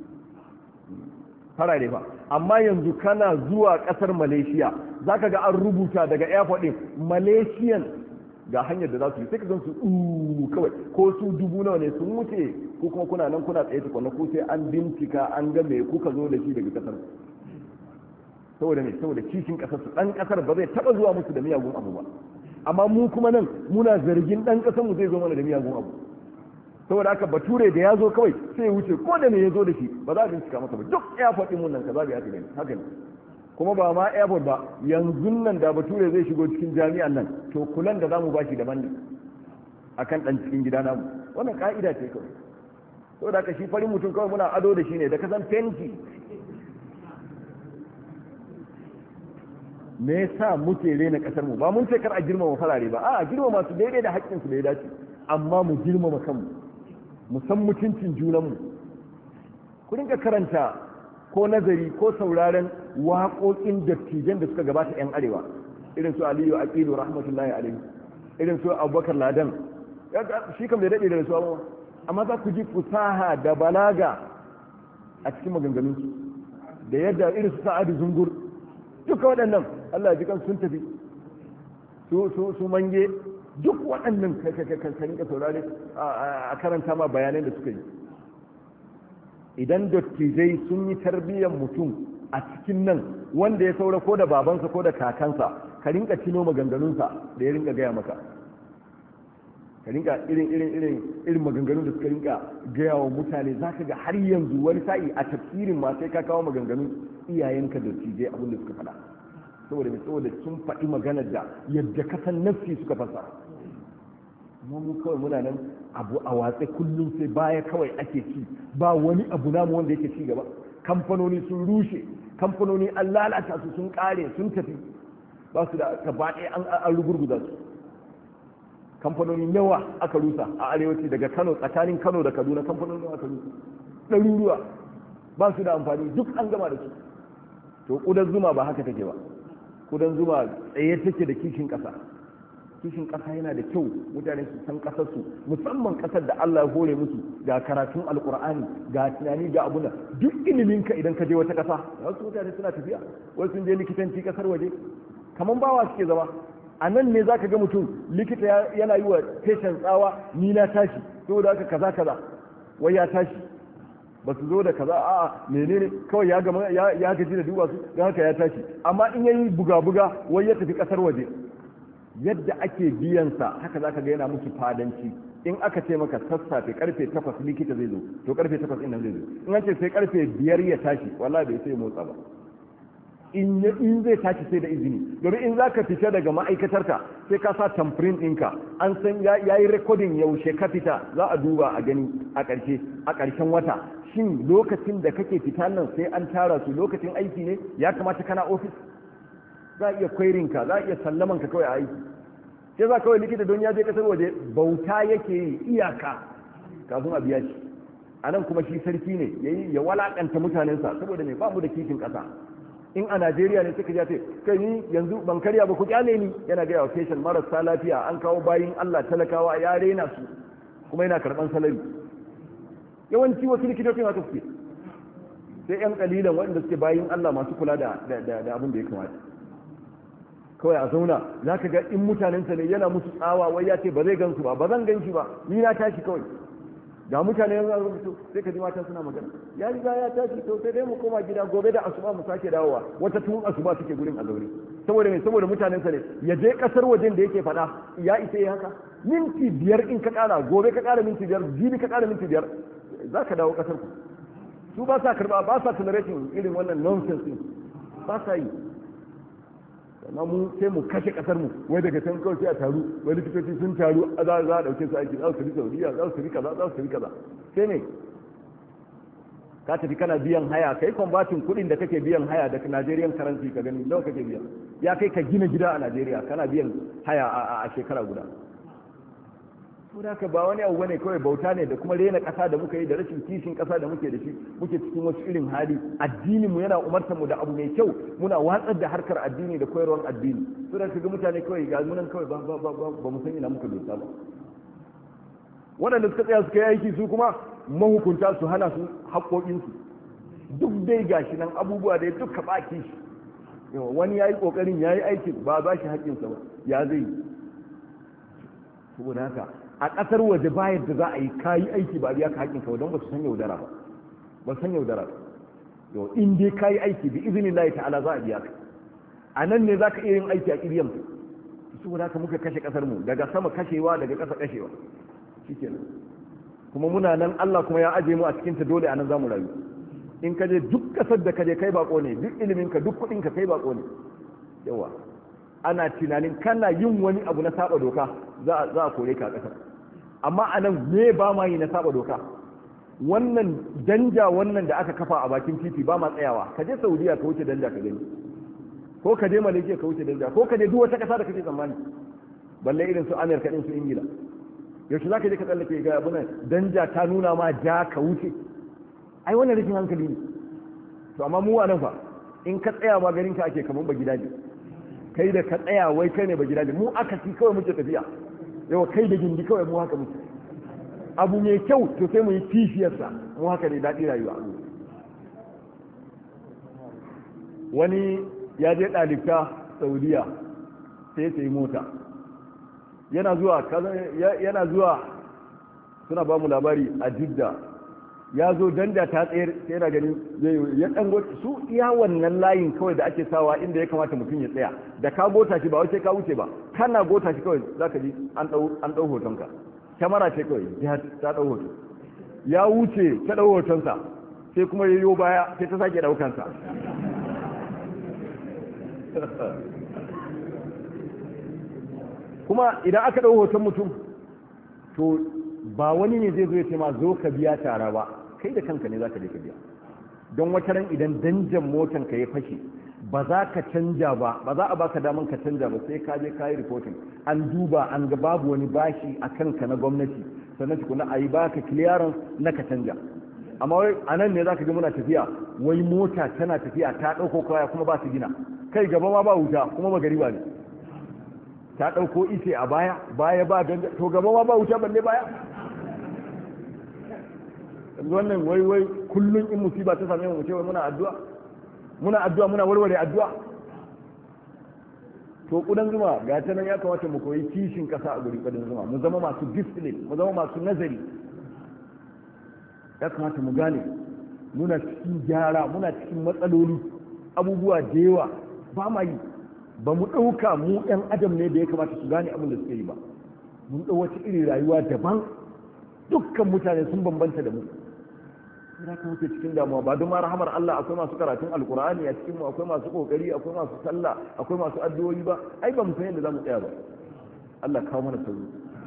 farare ba. Amma yanzu kana zuwa kasar Malaysia zaka ga an rubuta daga airport din Malaysian ga hanyar da za su yi, sai ka gan su kawai ko su 1000 nawa ne sun wuce, ko kuma kuna nan kuna tsaye tukuna, ko sai an bincika an ga me kuka zo da shi daga kasar. Saboda ne, saboda kishin kasar su, dan kasar ba zai taba zuwa musu da miyagun abu ba. Amma mu kuma nan muna zargin dan kasar mu zai zo mana da miyagun abu. Saboda haka bature da ya zo kawai sai ya wuce, ko da me ya zo da shi ba za a bincika masa ba. Duk airport din mun nan kaza bai haka ne, haka ne. Kuma ba ma airport ba, yanzu nan da bature zai shigo cikin jami'an nan, to kulan da zamu bashi daban ne akan dan cikin gida namu. Wannan ka'ida ce kawai. Saboda haka shi farin mutum kawai muna ado da shi ne da kasan fenti. Me yasa muke rena kasar mu? Ba mun ce kar a girmama farare ba, a girmama su daidai da haƙƙin su da ya dace, amma mu girmama kanmu, mu san mutuncin junanmu. Ku dinga karanta ko nazari ko sauraren waƙoƙin dattijan da suka gabata 'yan arewa irin su Aliyu Aqilu rahmatullahi alaihi, irin su Abubakar Ladan, shi kam da daɗe da rasuwa ba, amma za ku ji fusaha da balaga a cikin maganganunsu, da yadda irin su Sa'adu Zungur, duka waɗannan Allah ya ji kan sun tafi, su mange, duk waɗannan ka saurare a karanta ma bayanan da suka yi. Idan dattijai sun yi tarbiyyar mutum a cikin nan, wanda ya saura ko da babansa ko da kakansa, ka rinka cino maganganunsa da ya rinka gaya maka, ka rinka irin maganganun da suka rinka gaya wa mutane, za ka ga har yanzu wani sa'i a tafsirin ma sai ka kawo maganganun iyayenka dattijai abin da suka faɗa, saboda sun faɗi maganar da yadda kasan nafsi suka fasa. amma mu kawai muna nan abu a watse kullum sai baya kawai ake ci, ba wani abu namu wanda yake ci gaba. Kamfanoni sun rushe, kamfanoni an lalata su, sun kare, sun tafi, ba su da gaba ɗaya an rugurguza su. Kamfanoni nawa aka rusa a arewaci, daga Kano, tsakanin Kano da Kaduna kamfanoni nawa aka rusa, ɗaruruwa, ba su da amfani, duk an gama da su. To ƙudan zuma ba haka take ba, ƙudan zuma tsaye take da kishin ƙasa. Kishin ƙasa yana da kyau mutane su san ƙasarsu, musamman ƙasar da Allah ya hore musu ga karatun alƙur'ani, ga tunani, ga abuna. Duk iliminka idan ka je wata ƙasa, wasu mutane suna tafiya, wasu sun je likitanci ƙasar waje, kamar bawa suke zama. A nan ne za ka ga mutum likita yana yi wa patient tsawa, ni na tashi, saboda haka kaza wai ya tashi, ba su zo da kaza, a'a menene kawai ya gaji da duba su, don haka ya tashi. Amma in yayi buga wai ya tafi ƙasar waje, yadda ake biyansa haka za ka ga yana musu fadanci. In aka ce maka sassafe karfe 8 likita zai zo, to karfe 8 ɗin nan zai zo. In an ce sai karfe 5 ya tashi, wallahi bai sai motsa ba. In zai tashi sai da izini, domin in za ka fita daga ma'aikatarka sai ka sa tamfirin ɗinka, an san ya yi rekodin yaushe ka fita, za a duba a gani a ƙarshen wata, shin lokacin da kake fita nan sai an tara su lokacin aiki ne, ya kamata kana ofis, za a iya kwairinka, za a iya sallamanka kawai a aiki. Sai za kawai likita don ya je kasar waje bauta yake yi iyaka kafin a biya shi. A nan kuma shi sarki ne, ya walakanta mutanensa, saboda mai ba mu da kishin ƙasa. In a Najeriya ne suka ce kai ni yanzu ban karya ba ku kyale ni, yana gaya wa patient marasa lafiya, an kawo bayin Allah talakawa ya rena su kuma yana karban salari. Yawanci wasu likitocin haka suke, sai yan kalilan waɗanda suke bayin Allah masu kula da abin da ya kamata. Kawai a zauna za ka ga in mutanensa ne yana musu tsawa, wai ya ce ba zai gansu ba zan gan shi ba, ni na tashi kawai. Ga mutane yanzu a rubutu sai ka ji matan suna magana, ya riga ya tashi, to sai dai mu koma gida gobe da asuba mu sake dawowa. Wata tun asuba suke gurin a zaure, saboda mutanen sa ne. Ya je kasar wajen da yake faɗa, ya isa yi haka. Minti 5 in ka ƙara, gobe ka ƙara minti 5, jibi ka ƙara minti 5, za ka dawo kasar ku. Su ba sa karɓa, ba sa tolerating irin wannan nonsense din, ba sa yi. amma mu sai mu kashe kasar mu, wai daga can kawai sai a taru, wai likitoci sun taru za a dauke su aiki, za su tafi Saudiya, za su tafi kaza, za su tafi kaza. Sai ne ka tafi kana biyan haya, kai kwambatin kuɗin da kake biyan haya da Nigerian currency ka gani nawa kake biya, ya kai ka gina gida a Najeriya kana biyan haya a shekara guda. ko da ka ba wani abu bane, kawai bauta ne da kuma rena ƙasa da muka yi, da rashin kishin ƙasa da muke da shi, muke cikin wasu irin hali. Addinin mu yana umartar mu da abu mai kyau, muna watsar da harkar addini da koyarwar addini. So da kaga mutane kawai ga munan kawai ba mu san ina muka dosa ba. Waɗanda suka tsaya suka yi aiki su kuma mahukunta su hana su haƙoƙinsu. Duk dai gashi nan abubuwa dai duka baki shi. Wani ya yi ƙoƙarin ya yi aikin ba ba shi haƙƙinsa ba, ya zai yi. Saboda haka a ƙasar waje bayan da za a yi kayi aiki ba biya ka haƙƙinka ba, don ba su san yaudara ba, ba san yaudara ba. Yau in dai kayi aiki bi izinin Allah ta'ala za a biya ka. A nan ne za ka iya yin aiki a ƙiryan ku. Saboda haka muka kashe ƙasar mu, daga sama kashewa, daga ƙasa kashewa. Shikenan. Kuma muna nan, Allah kuma ya aje mu a cikin ta, dole a nan za mu rayu. In ka je duk ƙasar da ka je kai bako ne, duk ilimin ka, duk kuɗin ka kai bako ne. Yawa. Ana tunanin kana yin wani abu na saba doka za a kore ka a ƙasar. Amma a nan me ba ma yi na saba doka? Wannan danja wannan da aka kafa a bakin titi ba ma tsayawa. Ka je Saudiya ka wuce danja ka gani, ko ka je Malaysia ka wuce danja, ko ka je duk wata ƙasa da kake tsammani, balle irin su Amerika din su Ingila. Yaushe za ka je ka tsallake ga abu nan danja ta nuna ma ja ka wuce? Ai wannan rashin hankali ne. to amma mu a nan fa in ka tsaya ma garin ka ake kaman ba gidaje, kai da ka tsaya wai kai ne ba gidaje, mu aka ci kawai muke tafiya yawa kai da gindi kawai mu haka muke, abu mai kyau to sai mu yi kishiyarsa, mu haka ne daɗi rayuwa. wani ya je ɗalibta Saudiya sai ya sayi mota, yana zuwa suna ba mu labari a Jidda, ya zo danda ta tsayar sai yana ganin ya dan su iya wannan layin kawai da ake sawa inda ya kamata mutum ya tsaya, da ka gota shi ba wai sai ka wuce ba, kana gota shi kawai zaka ji an dau hotonka, kyamara ce kawai ta dau hoto, ya wuce ta dau hotonsa sai kuma yayyo baya sai ta sake daukansa. kuma idan aka dau hoton mutum to ba wani ne zai zo ya ce ma zo ka biya tara ba, kai da kanka ne za ka je ka biya, don wata ran idan danjan motan ka ya fashe ba za ka canja ba, ba za a baka daman ka canja ba sai ka je ka yi reporting, an duba an ga babu wani bashi a kanka na gwamnati sannan tukuna a yi baka clearance na ka canja. amma wai a nan ne za ka ga muna tafiya wai mota tana tafiya ta ɗauko kaya kuma ba su gina, kai gaba ma ba wuta kuma magariba ne, ta ɗauko ice a baya ba ganga, to gaba ma ba wuta balle baya. wannan wai kullum in musiba ta same mu ce wai muna addu'a muna warware addu'a. to kudan zuma ga ta nan ya kamata mu koyi kishin kasa a guri kudan zuma, mu zama masu discipline, mu zama masu nazari, ya kamata mu gane muna cikin gyara, muna cikin matsaloli, abubuwa da yawa ba ma yi, ba mu ɗauka mu ɗan adam ne da ya kamata su gane abin da suke yi ba, mun ɗau wata irin rayuwa daban, dukkan mutane sun bambanta da mu. Ina ka wuce cikin damuwa ba don ma rahamar Allah akwai masu karatun alkur'ani a cikin mu, akwai masu kokari, akwai masu sallah, akwai masu addu'o'i ba, ai ba mu san yadda zamu tsaya ba. Allah kawo mana sauri.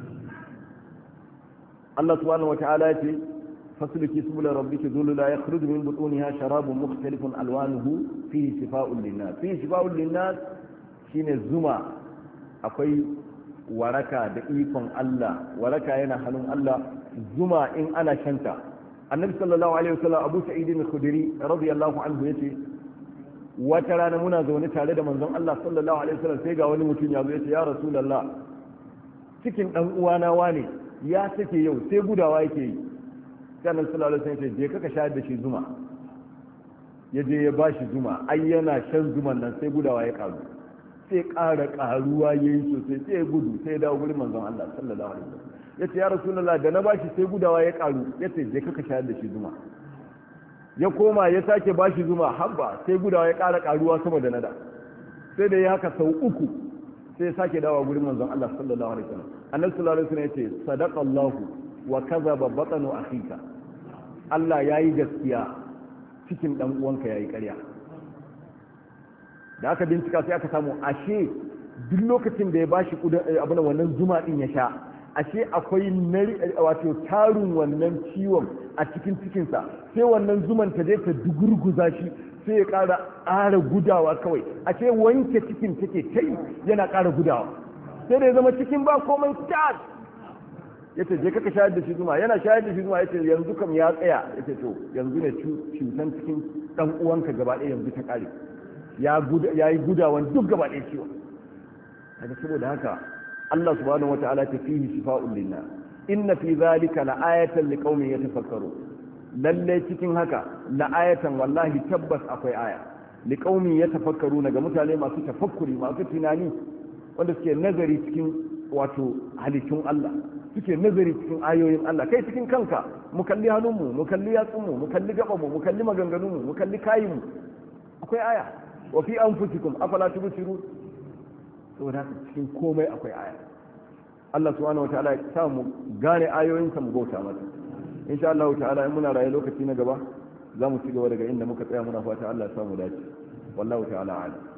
Allah subhanahu wata'ala ya ce fasluki subula rabbiki dhulula yakhruju min butuniha sharabun mukhtalifun alwanuhu fihi shifaa'un lin-nas. Fihi shifaa'un lin-nas shine zuma, akwai waraka da ikon Allah, waraka yana hannun Allah. Zuma in ana shanta, annabi sallallahu alaihi wasallam Abu Sa'id al-Khudri radiyallahu anhu yace wata rana muna zaune tare da manzon Allah sallallahu alaihi wasallam sai ga wani mutum ya zo yace ya rasulullah cikin dan uwana wane ya sake yau sai gudawa yake yi, sai annabi sallallahu alaihi wasallam yace je ka shayar da shi zuma, ya je ya bashi zuma, ai yana shan zuman nan sai gudawa ya karu, sai ƙara ƙaruwa yayi sosai, sai ya gudu, sai ya dawo gurin manzon Allah sallallahu alaihi wasallam yace ya rasulullah da na bashi sai gudawa ya karu, yace je ka shayar da shi zuma, ya koma ya sake bashi zuma, habba sai gudawa ya ƙara karuwa sama da nada, sai da ya haka sau uku sai ya sake dawo gurin manzon Allah sallallahu alaihi wasallam. Annabi sallallahu alaihi wasallam yace sadaqallahu wa kadhaba batnu akhika, Allah yayi gaskiya cikin dan uwanka yayi ƙarya. Da aka bincika sai aka samu ashe duk lokacin da ya bashi abin wannan zuma din ya sha, ashe akwai wato tarin wannan ciwon a cikin cikinsa, sai wannan zuman ta je ta dugurguza shi, sai ya ƙara gudawa kawai, ashe wanke cikin take ta yi yana ƙara gudawa, sai da ya zama cikin ba komai tas. Ya ce je ka shayar da shi zuma, yana shayar da shi zuma, ya ce yanzu kam ya tsaya, ya ce to yanzu ne cutan cikin ɗan uwanka gaba ɗaya yanzu ta ƙare, ya yi gudawan duk gaba ɗaya ciwon. Daga saboda haka Allah subhanahu wata'ala ta fihi shifa'un linnas, inna fi zalika la'ayatan liqaumin yatafakkarun, lalle cikin haka la'ayatan wallahi tabbas akwai aya, liqaumin yatafakkaruna ga mutane masu tafakkuri, masu tunani, wanda suke nazari cikin wato halittun Allah, suke nazari cikin ayoyin Allah, kai cikin kanka mu kalli hannunmu, mu kalli yatsunmu, mu kalli gabanmu, mu kalli maganganunmu, mu kalli kayinmu, akwai aya. Wa fi anfusikum afala tubsirun, saboda cikin komai akwai aya. Allah subhanahu wataala ya sa mu gane ayoyinsa mu bauta masa. Insha Allah ta'ala in muna raye lokaci na gaba za mu ci gaba daga inda muka tsaya, muna fata Allah ya sa mu dace. Wallahu ta'ala a'lam.